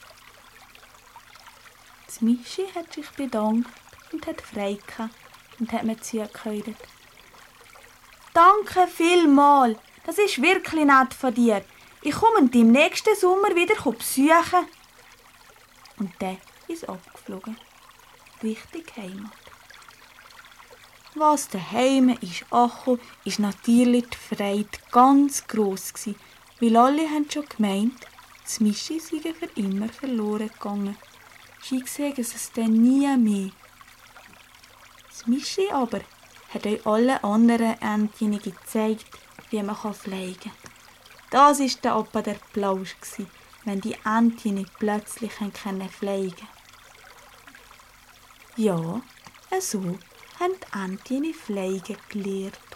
S1: Das Mischi hat sich bedankt und hat frei gehabt und hat mir zugehört. Danke vielmals, das ist wirklich nett von dir. Ich komme im nächsten Sommer wieder besuchen. Und dann ist abgeflogen. Richtung Heimat. Was daheim ist angekommen, ist natürlich die Freude ganz gross gsi, weil alle haben schon gemeint, das Mischi sei für immer verloren gegangen. Sie sehen es dann nie mehr. Das Mischi aber hat euch alle anderen Entchen gezeigt, wie man fliegen kann. Das war der Appa der Plausch, wenn die Entchen nicht plötzlich fliegen konnten. Ja, so haben die Entchen fliegen gelernt.